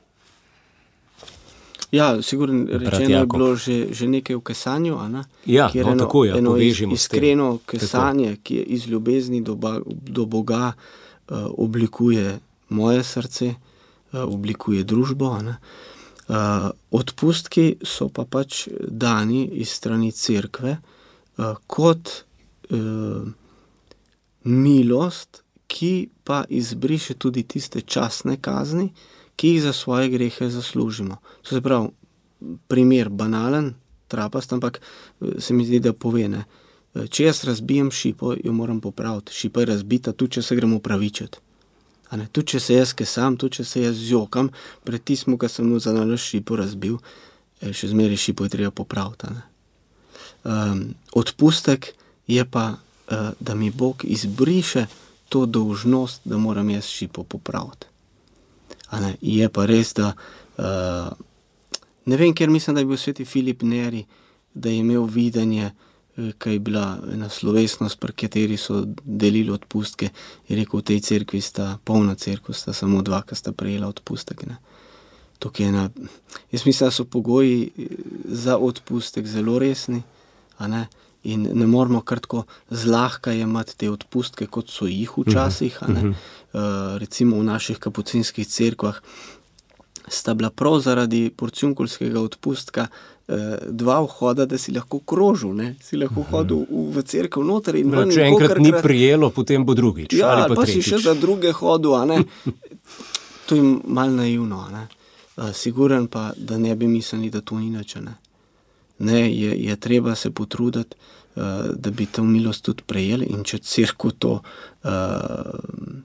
Ja, sigurno rečeno je bilo že, že nekaj v kesanju, ne? Ja, kjer no, eno, tako je, eno povežimo iz, iskreno kesanje, tako. Ki je iz ljubezni do, ba, do Boga uh, oblikuje moje srce, uh, oblikuje družbo. Ne? Uh, odpustki so pa pač dani iz strani cerkve uh, kot uh, milost, ki pa izbriše tudi tiste časne kazni, ki jih za svoje grehe zaslužimo. To se pravi, primer banalen, trapast, ampak se mi zdi, da pove, ne. Če jaz razbijem šipo, jo moram popraviti. Šipa je razbita, tudi če se gremo upravičiti. Tudi če se jaz kesam, tudi če se jaz zjokam, pred tismo, ko sem mu za nalaž šipo razbil, še zmeraj šipo je treba popraviti. Um, odpustek je pa, uh, da mi Bog izbriše to dolžnost, da moram jaz šipo popraviti. Ne, je pa res, da uh, ne vem, ker mislim, da je bil sveti Filip Neri, da je imel videnje, kaj je bila ena slovesnost, pri kateri so delili odpustke, je rekel, v tej cerkvi sta, polna cerkev, sta samo dva, ki sta prejela odpustek. Ne. Je ena, jaz mislim, da so pogoji za odpustek zelo resni, a ne, in ne moramo kar tako zlahka jemati te odpustke, kot so jih včasih, a ne. Uh, recimo v naših kapucinskih cerkvah sta bila prav zaradi porciunkulskega odpustka uh, dva vhoda, da si lahko krožil, ne? Si lahko hodil v, v cerkev noter in ven. Če enkrat ni prijelo, potem bo drugič. Ja, ali pa, pa si še za druge hodil, a ne? To je malo naivno, a ne? Uh, siguren pa, da ne bi mislili, da to ni nič, ne? Ne, je, je treba se potruditi, uh, da bi to milost tudi prejeli in če cerkev to uh,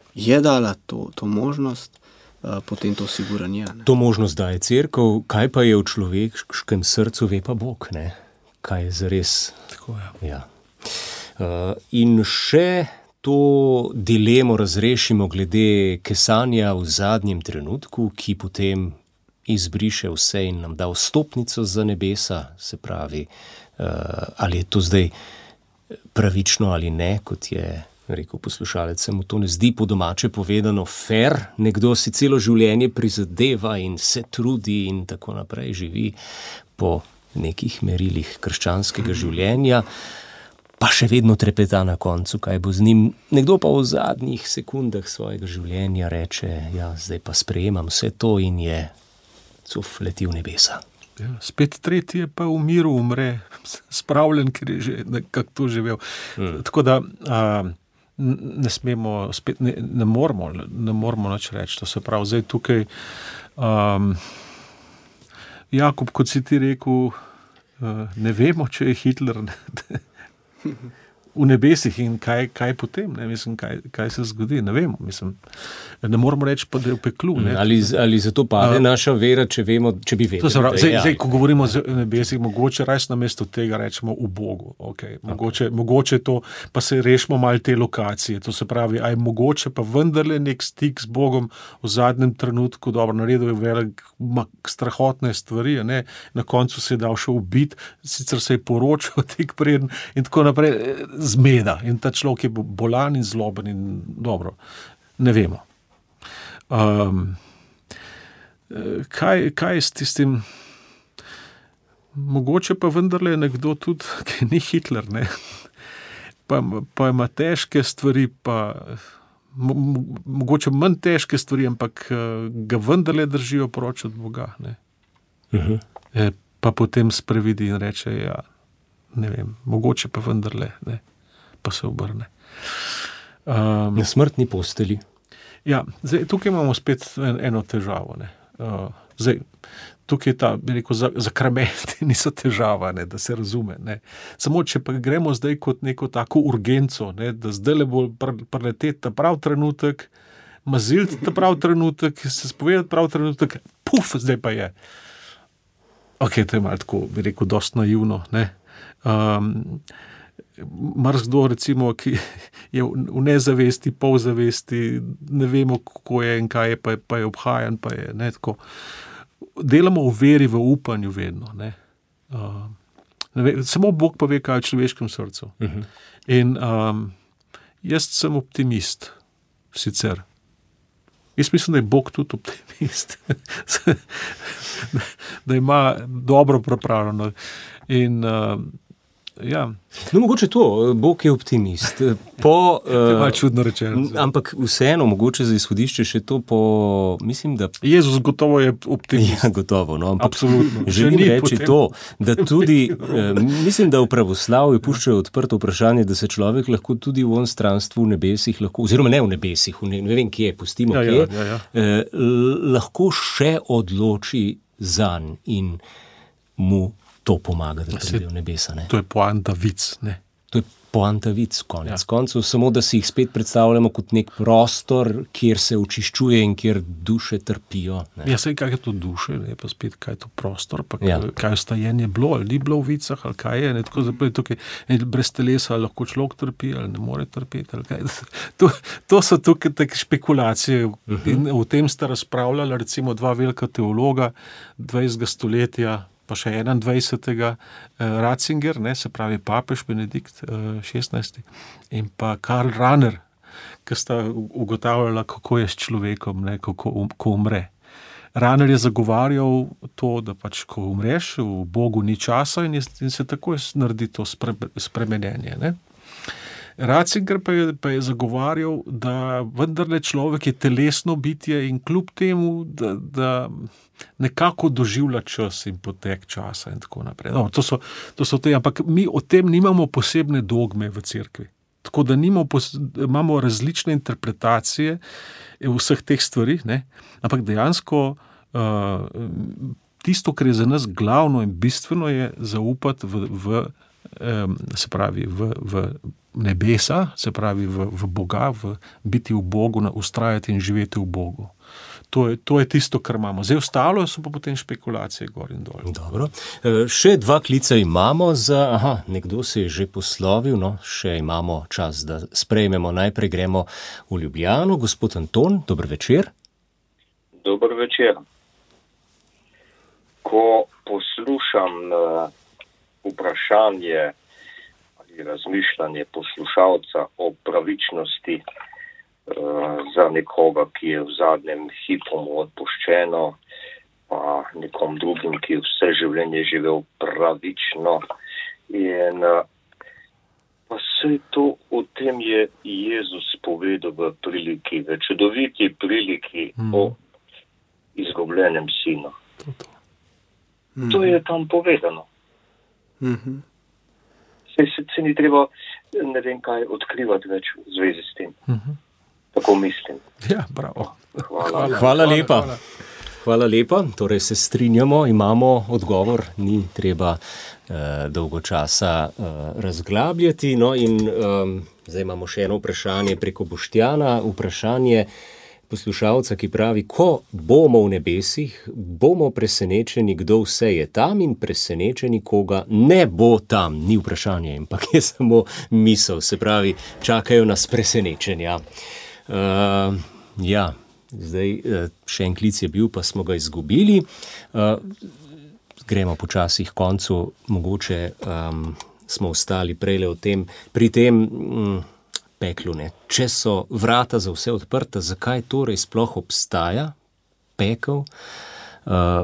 je dala to, to možnost, potem to sigurno je. To možnost daje cerkev, kaj pa je v človeškem srcu, ve pa Bog, ne? Kaj je zares. Tako je. Ja. Uh, in še to dilemo razrešimo glede kesanja v zadnjem trenutku, ki potem izbriše vse in nam da vstopnico za nebesa, se pravi, uh, ali je to zdaj pravično ali ne, kot je rekel poslušalec, se mu to ne zdi po domače povedano fair, nekdo si celo življenje prizadeva in se trudi in tako naprej živi po nekih merilih krščanskega življenja, pa še vedno trepeta na koncu, kaj bo z njim. Nekdo pa v zadnjih sekundah svojega življenja reče, ja, zdaj pa sprejemam vse to in je cuf leti v nebesa. Ja, spet tretji je pa v miru umre, spravljen, ker je že nekako to živel. Hmm. Tako da a, ne smemo, spet ne, ne moramo, ne moramo nič reči. To se pravi, zdaj tukaj um, Jakob, kot si ti rekel, uh, ne vemo, če je Hitler v nebesih in kaj, kaj potem, ne, mislim, kaj, kaj se zgodi, ne vemo, mislim, ne moramo reči pa, da je v peklu. Ne. Ali, ali zato pade uh, naša vera, če vemo, če bi vedeli. Pravi, zdaj, zdaj, ko govorimo o nebesih, mogoče res na mesto tega rečemo v Bogu, okay. mogoče, okay. mogoče to, pa se rešimo malo te lokacije, to se pravi, aj mogoče pa vendarle nek stik z Bogom v zadnjem trenutku, dobro, naredil je velik, strahotne stvari, ne, na koncu se je dal še ubiti, sicer se je poročil tik preden in tako naprej, zmeda in ta človek je bolan in zloben in dobro, ne vemo. Um, kaj, kaj je s tistim, mogoče pa vendarle nekdo tudi, ki ni Hitler, ne, pa, pa ima težke stvari, pa mo, mogoče manj težke stvari, ampak ga vendarle držijo proč od Boga, ne. Uh-huh. E, pa potem sprevidi in reče, ja, ne vem, mogoče pa vendarle, ne, pa se obrne. Um, Na smrtni posteli. Ja, zdaj, tukaj imamo spet en, eno težavo, ne. Uh, zdaj, tukaj ta, bi rekel, zakramenti niso težava, ne, da se razume, ne. Samo, če pa gremo zdaj kot neko tako urgenco, ne, da zdaj le bo preleteti ta prav trenutek, maziliti ta prav trenutek, se spovedati prav trenutek, puf, zdaj pa je. Ok, to je malo tako, bi rekel, dost naivno, ne. Um, marsikdo recimo, ki je v nezavesti, polzavesti, ne vemo, kako je in kaj je, pa je, pa je obhajan, pa je, ne, tako. Delamo v veri, v upanju vedno, ne. Uh, ne ve, samo Bog pa ve, kaj je v človeškem srcu. Uh-huh. In um, jaz sem optimist, sicer. Jaz mislim, da je Bog tudi optimist. Da ima dobro pripravljeno. In uh, ja. No, mogoče to, Bog je optimist. Po, to je malo čudno rečeno. Ampak vseeno, mogoče za izhodišče še to po, mislim, da... Jezus gotovo je optimist. Ja, gotovo, no. Ampak absolutno. Želim reči potem to, da tudi, eh, mislim, da v pravoslavju puščajo odprto vprašanje, da se človek lahko tudi v onstranstvu v nebesih, lahko, oziroma ne v nebesih, v ne, ne vem kje, pustimo ja, kje, ja, ja, ja. Eh, lahko še odloči zanj in mu to pomaga, da pride v nebesa. Ne? To je poanta vic, ne? To je poanta vic, konec ja. koncev, samo da si jih spet predstavljamo kot nek prostor, kjer se očiščuje in kjer duše trpijo. Ne? Ja, sej, kaj je to duše, ne, pa spet, kaj je to prostor, pa ja. kaj, kaj ostajenje bilo, ali ni bilo v vicah, ali kaj je, ne, tako zaprej tukaj, brez telesa lahko človek trpi, ali ne more trpeti, ali kaj. To, to so tukaj take špekulacije uh-huh. in v tem sta razpravljala recimo dva velika teologa dvajsetega stoletja, pa še enaindvajsetega eh, Ratzinger, ne, se pravi papež Benedikt eh, šestnajsti in pa Karl Rahner, ki sta ugotavljala, kako je s človekom, ne, kako um, ko umre. Rahner je zagovarjal to, da pač, ko umreš, v Bogu ni časa in, je, in se takoj naredi to spre, spremenjenje, ne. Ratzinger pa je, pa je zagovarjal, da vendarle človek je telesno bitje in kljub temu, da, da nekako doživlja čas in potek časa in tako naprej. No, to so, to so te, ampak mi o tem nimamo posebne dogme v cerkvi. Tako da nimamo, imamo različne interpretacije vseh teh stvari, ne? Ampak dejansko uh, tisto, kar je za nas glavno in bistveno, je zaupati v, v se pravi v, v nebesa, se pravi v, v Boga, v biti v Bogu, ustrajati in živeti v Bogu. To je, to je tisto, kar imamo. Zdaj ostalo so pa potem špekulacije gor in dol. Dobro. Še dva klica imamo za, aha, nekdo se je že poslovil, no, še imamo čas, da sprejmemo. Najprej gremo v Ljubljano. Gospod Anton, dober večer. Dober večer. Ko poslušam uh, vprašanje ali razmišljanje poslušalca o pravičnosti uh, za nekoga, ki je v zadnjem hipu mu odpuščeno, pa nekom drugim, ki je vse življenje živel pravično. In uh, pa vse to, o tem je Jezus povedal v priliki, v čudoviti priliki mm. o izgubljenem sinu. To, to. Mm. to je tam povedano. Mm-hmm. Se, se, se ni treba, ne vem kaj, odkrivati več v zvezi s tem. Mm-hmm. Tako mislim. Ja, bravo. Hvala, hvala, hvala lepa. Hvala. hvala lepa. Torej se strinjamo, imamo odgovor, ni treba eh, dolgo časa eh, razglabljati. No in eh, zdaj imamo še eno vprašanje preko Boštjana. Vprašanje poslušalca, ki pravi, ko bomo v nebesih, bomo presenečeni, kdo vse je tam in presenečeni, koga ne bo tam. Ni vprašanje, ampak je samo misel. Se pravi, čakajo nas presenečenja. Uh, ja, zdaj še en klic je bil, pa smo ga izgubili. Uh, gremo počasi k koncu. Mogoče um, smo ostali prejle o tem, pri tem um, peklu, ne. Če so vrata za vse odprta, zakaj torej sploh obstaja pekel? Uh,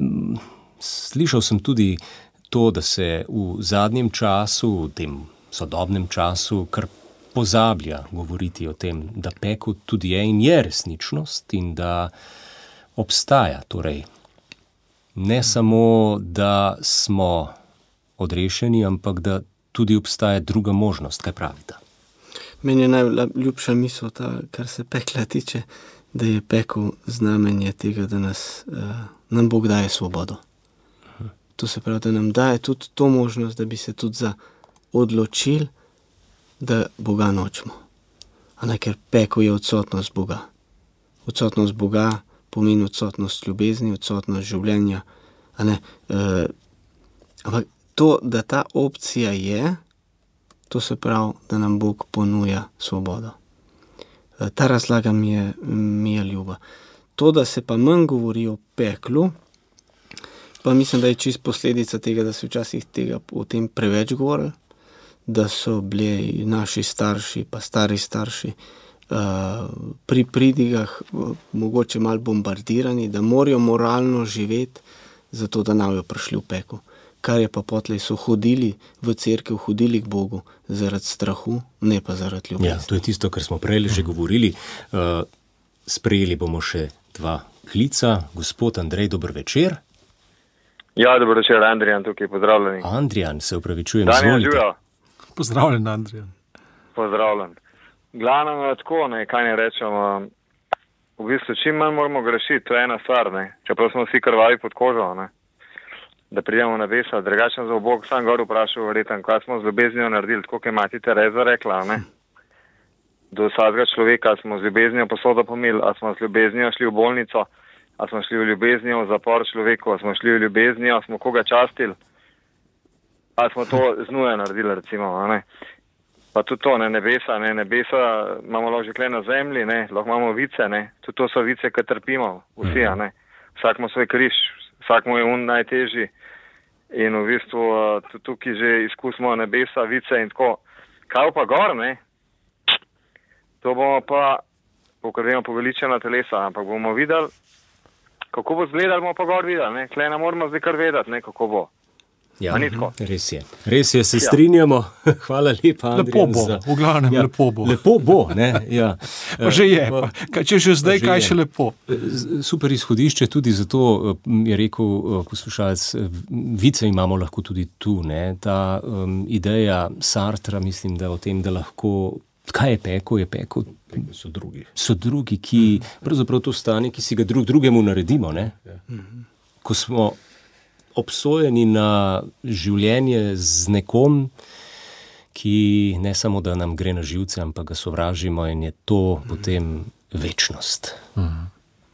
slišal sem tudi to, da se v zadnjem času, v tem sodobnem času, kar pozablja govoriti o tem, da pekel tudi je in je resničnost in da obstaja. Torej, ne samo, da smo odrešeni, ampak da tudi obstaja druga možnost. Kaj pravite? Meni je najljubša misel ta, kar se pekla tiče, da je pekel znamenje tega, da nas, uh, nam Bog daje svobodo. Uh-huh. To se pravi, da nam daje tudi to možnost, da bi se tudi za odločili, da Boga nočemo. A ne, ker pekel je odsotnost Boga. Odsotnost Boga pomeni odsotnost ljubezni, odsotnost življenja. A ne, uh, ampak to, da ta opcija je, to se pravi, da nam Bog ponuja svobodo. Ta razlaga mi je, mi je ljuba. To, da se pa manj govori o peklu, pa mislim, da je čist posledica tega, da se včasih tega o tem preveč govorili, da so bili naši starši, pa stari starši, uh, pri pridigah uh, mogoče malo bombardirani, da morajo moralno živeti, zato da ne bojo prišli v pekel. Kar je pa potlej so hodili v cerkev, hodili k Bogu zaradi strahu, ne pa zaradi ljubezni. Ja, to je tisto, kar smo prej že govorili. Uh, sprejeli bomo še dva klica. Gospod Andrej, dober večer. Ja, dober večer, Andrijan, tukaj, pozdravljeni. Andrijan, se upravičujem, Daniel, izvolite. Živijo. Pozdravljen, Andrijan. Pozdravljen. Glavno je tako, ne, kaj ne rečemo, v bistvu čim manj moramo grešiti, to je ena stvar, ne, čeprav smo vsi krvavi pod kožo, ne. Da pridemo na nebesa, drugačen za Bog, sam gor vprašal, verjetno, kaj smo z ljubeznijo naredili, tako kot je mati Tereza rekla, ne. Do vsakega človeka smo z ljubeznijo posodo pomili, a smo z ljubeznijo šli v bolnico, a smo šli v ljubeznijo v zapor človeku, a smo šli v ljubeznijo, smo koga častili, a smo to znuje naredili, recimo, ne. Pa tudi to, ne, nebesa, ne, nebesa imamo lahko že kle na zemlji, ne, lahko imamo vice, ne, tudi to so vice, ki trpimo, vsi, a ne. Vsak ima svoj križ, vsak mu je un najtežji. In v bistvu tukaj že izkusimo nebesa, vice in tako. Kaj pa gor, ne? To bomo pa, pokaj vemo, poveličena telesa, ampak bomo videli, kako bo zgledali, bomo pa gor videli, ne? Klej ne moramo zdaj kar vedeti, ne, kako bo. Ja, res je. Res je, se strinjamo. Hvala lepa, Andrijan. Lepo bo, za... v glavnem ja, lepo bo. Lepo bo, ne, ja. Pa že je, pa, kaj, če že zdaj, kaj je. Še lepo. Super izhodišče, tudi zato je rekel poslušalec, vice imamo lahko tudi tu, ne. Ta um, ideja Sartra, mislim, da o tem, da lahko, kaj je pekel, je pekel. So drugi. So drugi, ki, pravzaprav to stanje, ki si ga drug drugemu naredimo, ne. Ja. Ko smo obsojeni na življenje z nekom, ki ne samo, da nam gre na živce, ampak ga sovražimo in je to potem večnost. Um,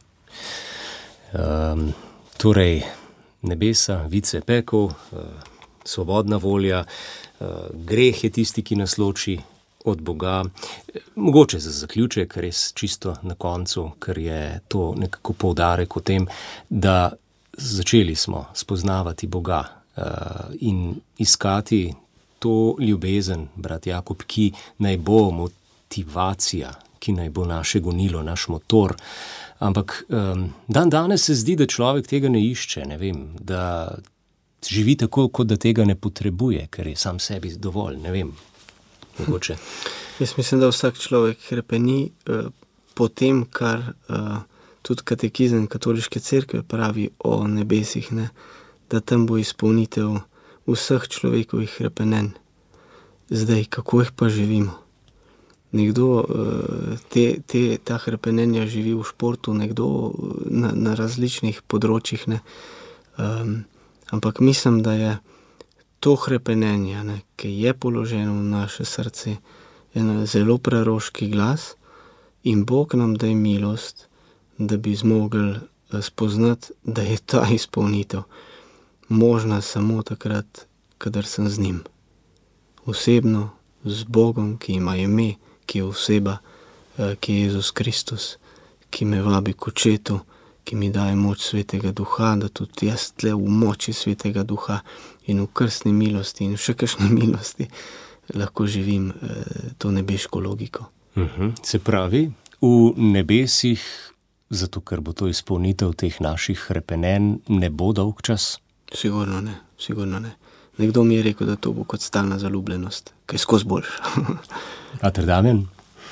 torej, nebesa, vice pekel, uh, svobodna volja, uh, greh je tisti, ki nas loči od Boga. Mogoče za zaključek, res čisto na koncu, ker je to nekako poudarek o tem, da začeli smo spoznavati Boga uh, in iskati to ljubezen, brat Jakob, ki naj bo motivacija, ki naj bo naše gonilo, naš motor. Ampak um, dan danes se zdi, da človek tega ne išče, ne vem, da živi tako, kot da tega ne potrebuje, ker je sam sebi dovolj, ne vem, mogoče. Jaz mislim, da vsak človek hrepeni uh, po tem, kar uh, tudi katekizem katoliške cerkve pravi o nebesih, ne? Da tam bo izpolnitev vseh človekovih hrepenenj. Zdaj, kako jih pa živimo? Nekdo te, te, ta hrepenenja živi v športu, nekdo na, na različnih področjih, ne. Um, ampak mislim, da je to hrepenenje, ne, ki je položeno v naše srce, en zelo preroški glas in Bog nam daje milost, da bi zmogli spoznati, da je ta izpolnitev možna samo takrat, kadar sem z njim. Osebno, z Bogom, ki ima ime, ki je oseba, ki je Jezus Kristus, ki me vabi k očetu, ki mi daje moč Svetega Duha, da tudi jaz tle v moči Svetega Duha in v krstni milosti in še kakšne milosti lahko živim to nebeško logiko. Uh-huh. Se pravi, v nebesih, zato ker bo to izpolnitev teh naših hrepenenj, ne bo dolg čas? Sigurno ne, sigurno ne. Nekdo mi je rekel, da to bo kot stalna zaljubljenost, kaj skozi boljš. Pater Damjan?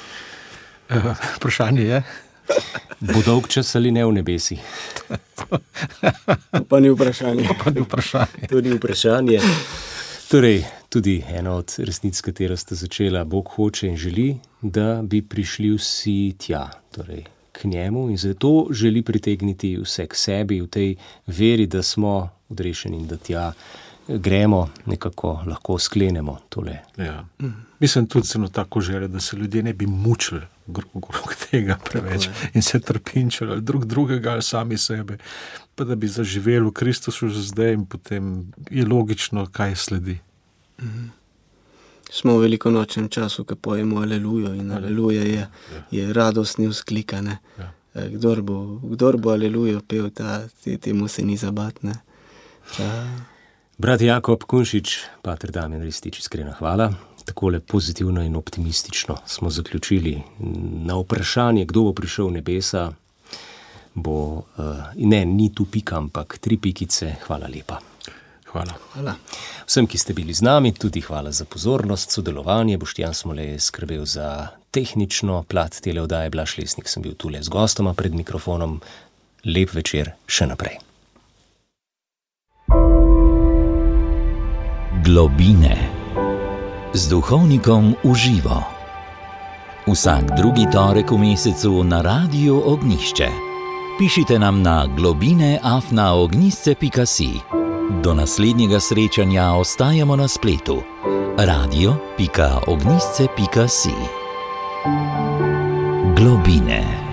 Uh, vprašanje je? Bo dolg čas ali ne v nebesih? To pa ni vprašanje. To pa ni vprašanje. To ni vprašanje. Torej, tudi ena od resnic, katero ste začela, Bog hoče in želi, da bi prišli vsi tja, torej k njemu, in zato želi pritegniti vse k sebi v tej veri, da smo odrešeni in da tja gremo, nekako lahko sklenemo tole. Ja. Mislim tudi celo tako želje, da se ljudje ne bi mučili okrog tega preveč in se trpinčili ali drug drugega ali sami sebe, pa da bi zaživeli v Kristusu že zdaj in potem je logično, kaj sledi. Mhm. Smo v velikonočnem času, ko pojemo alelujo in aleluja je, ja. je radostni vzklika, ne. Ja. Kdor bo, kdor bo alelujo pel, ta, temu se ni zabat, ne. Ta... Brat Jakob Kunšič, pater Damjan Ristič, iskrena hvala. Takole pozitivno in optimistično smo zaključili. Na vprašanje, kdo bo prišel v nebesa, bo, uh, ne, ni tu pika, ampak tri pikice. Hvala lepa. Hvala. Hvala. Vsem, ki ste bili z nami, tudi hvala za pozornost, sodelovanje. Boštjan Smolej je skrbel za tehnično plat tele oddaje, Blaž Lesnik sem bil tule z gostoma pred mikrofonom. Lep večer še naprej. Globine z duhovnikom v živo. Vsak drugi torek v mesecu na Radiu Ognjišče. Pišite nam na globine afna ognjišče pika si. Do naslednjega srečanja ostajamo na spletu radio pika ognjišče pika si. Globine.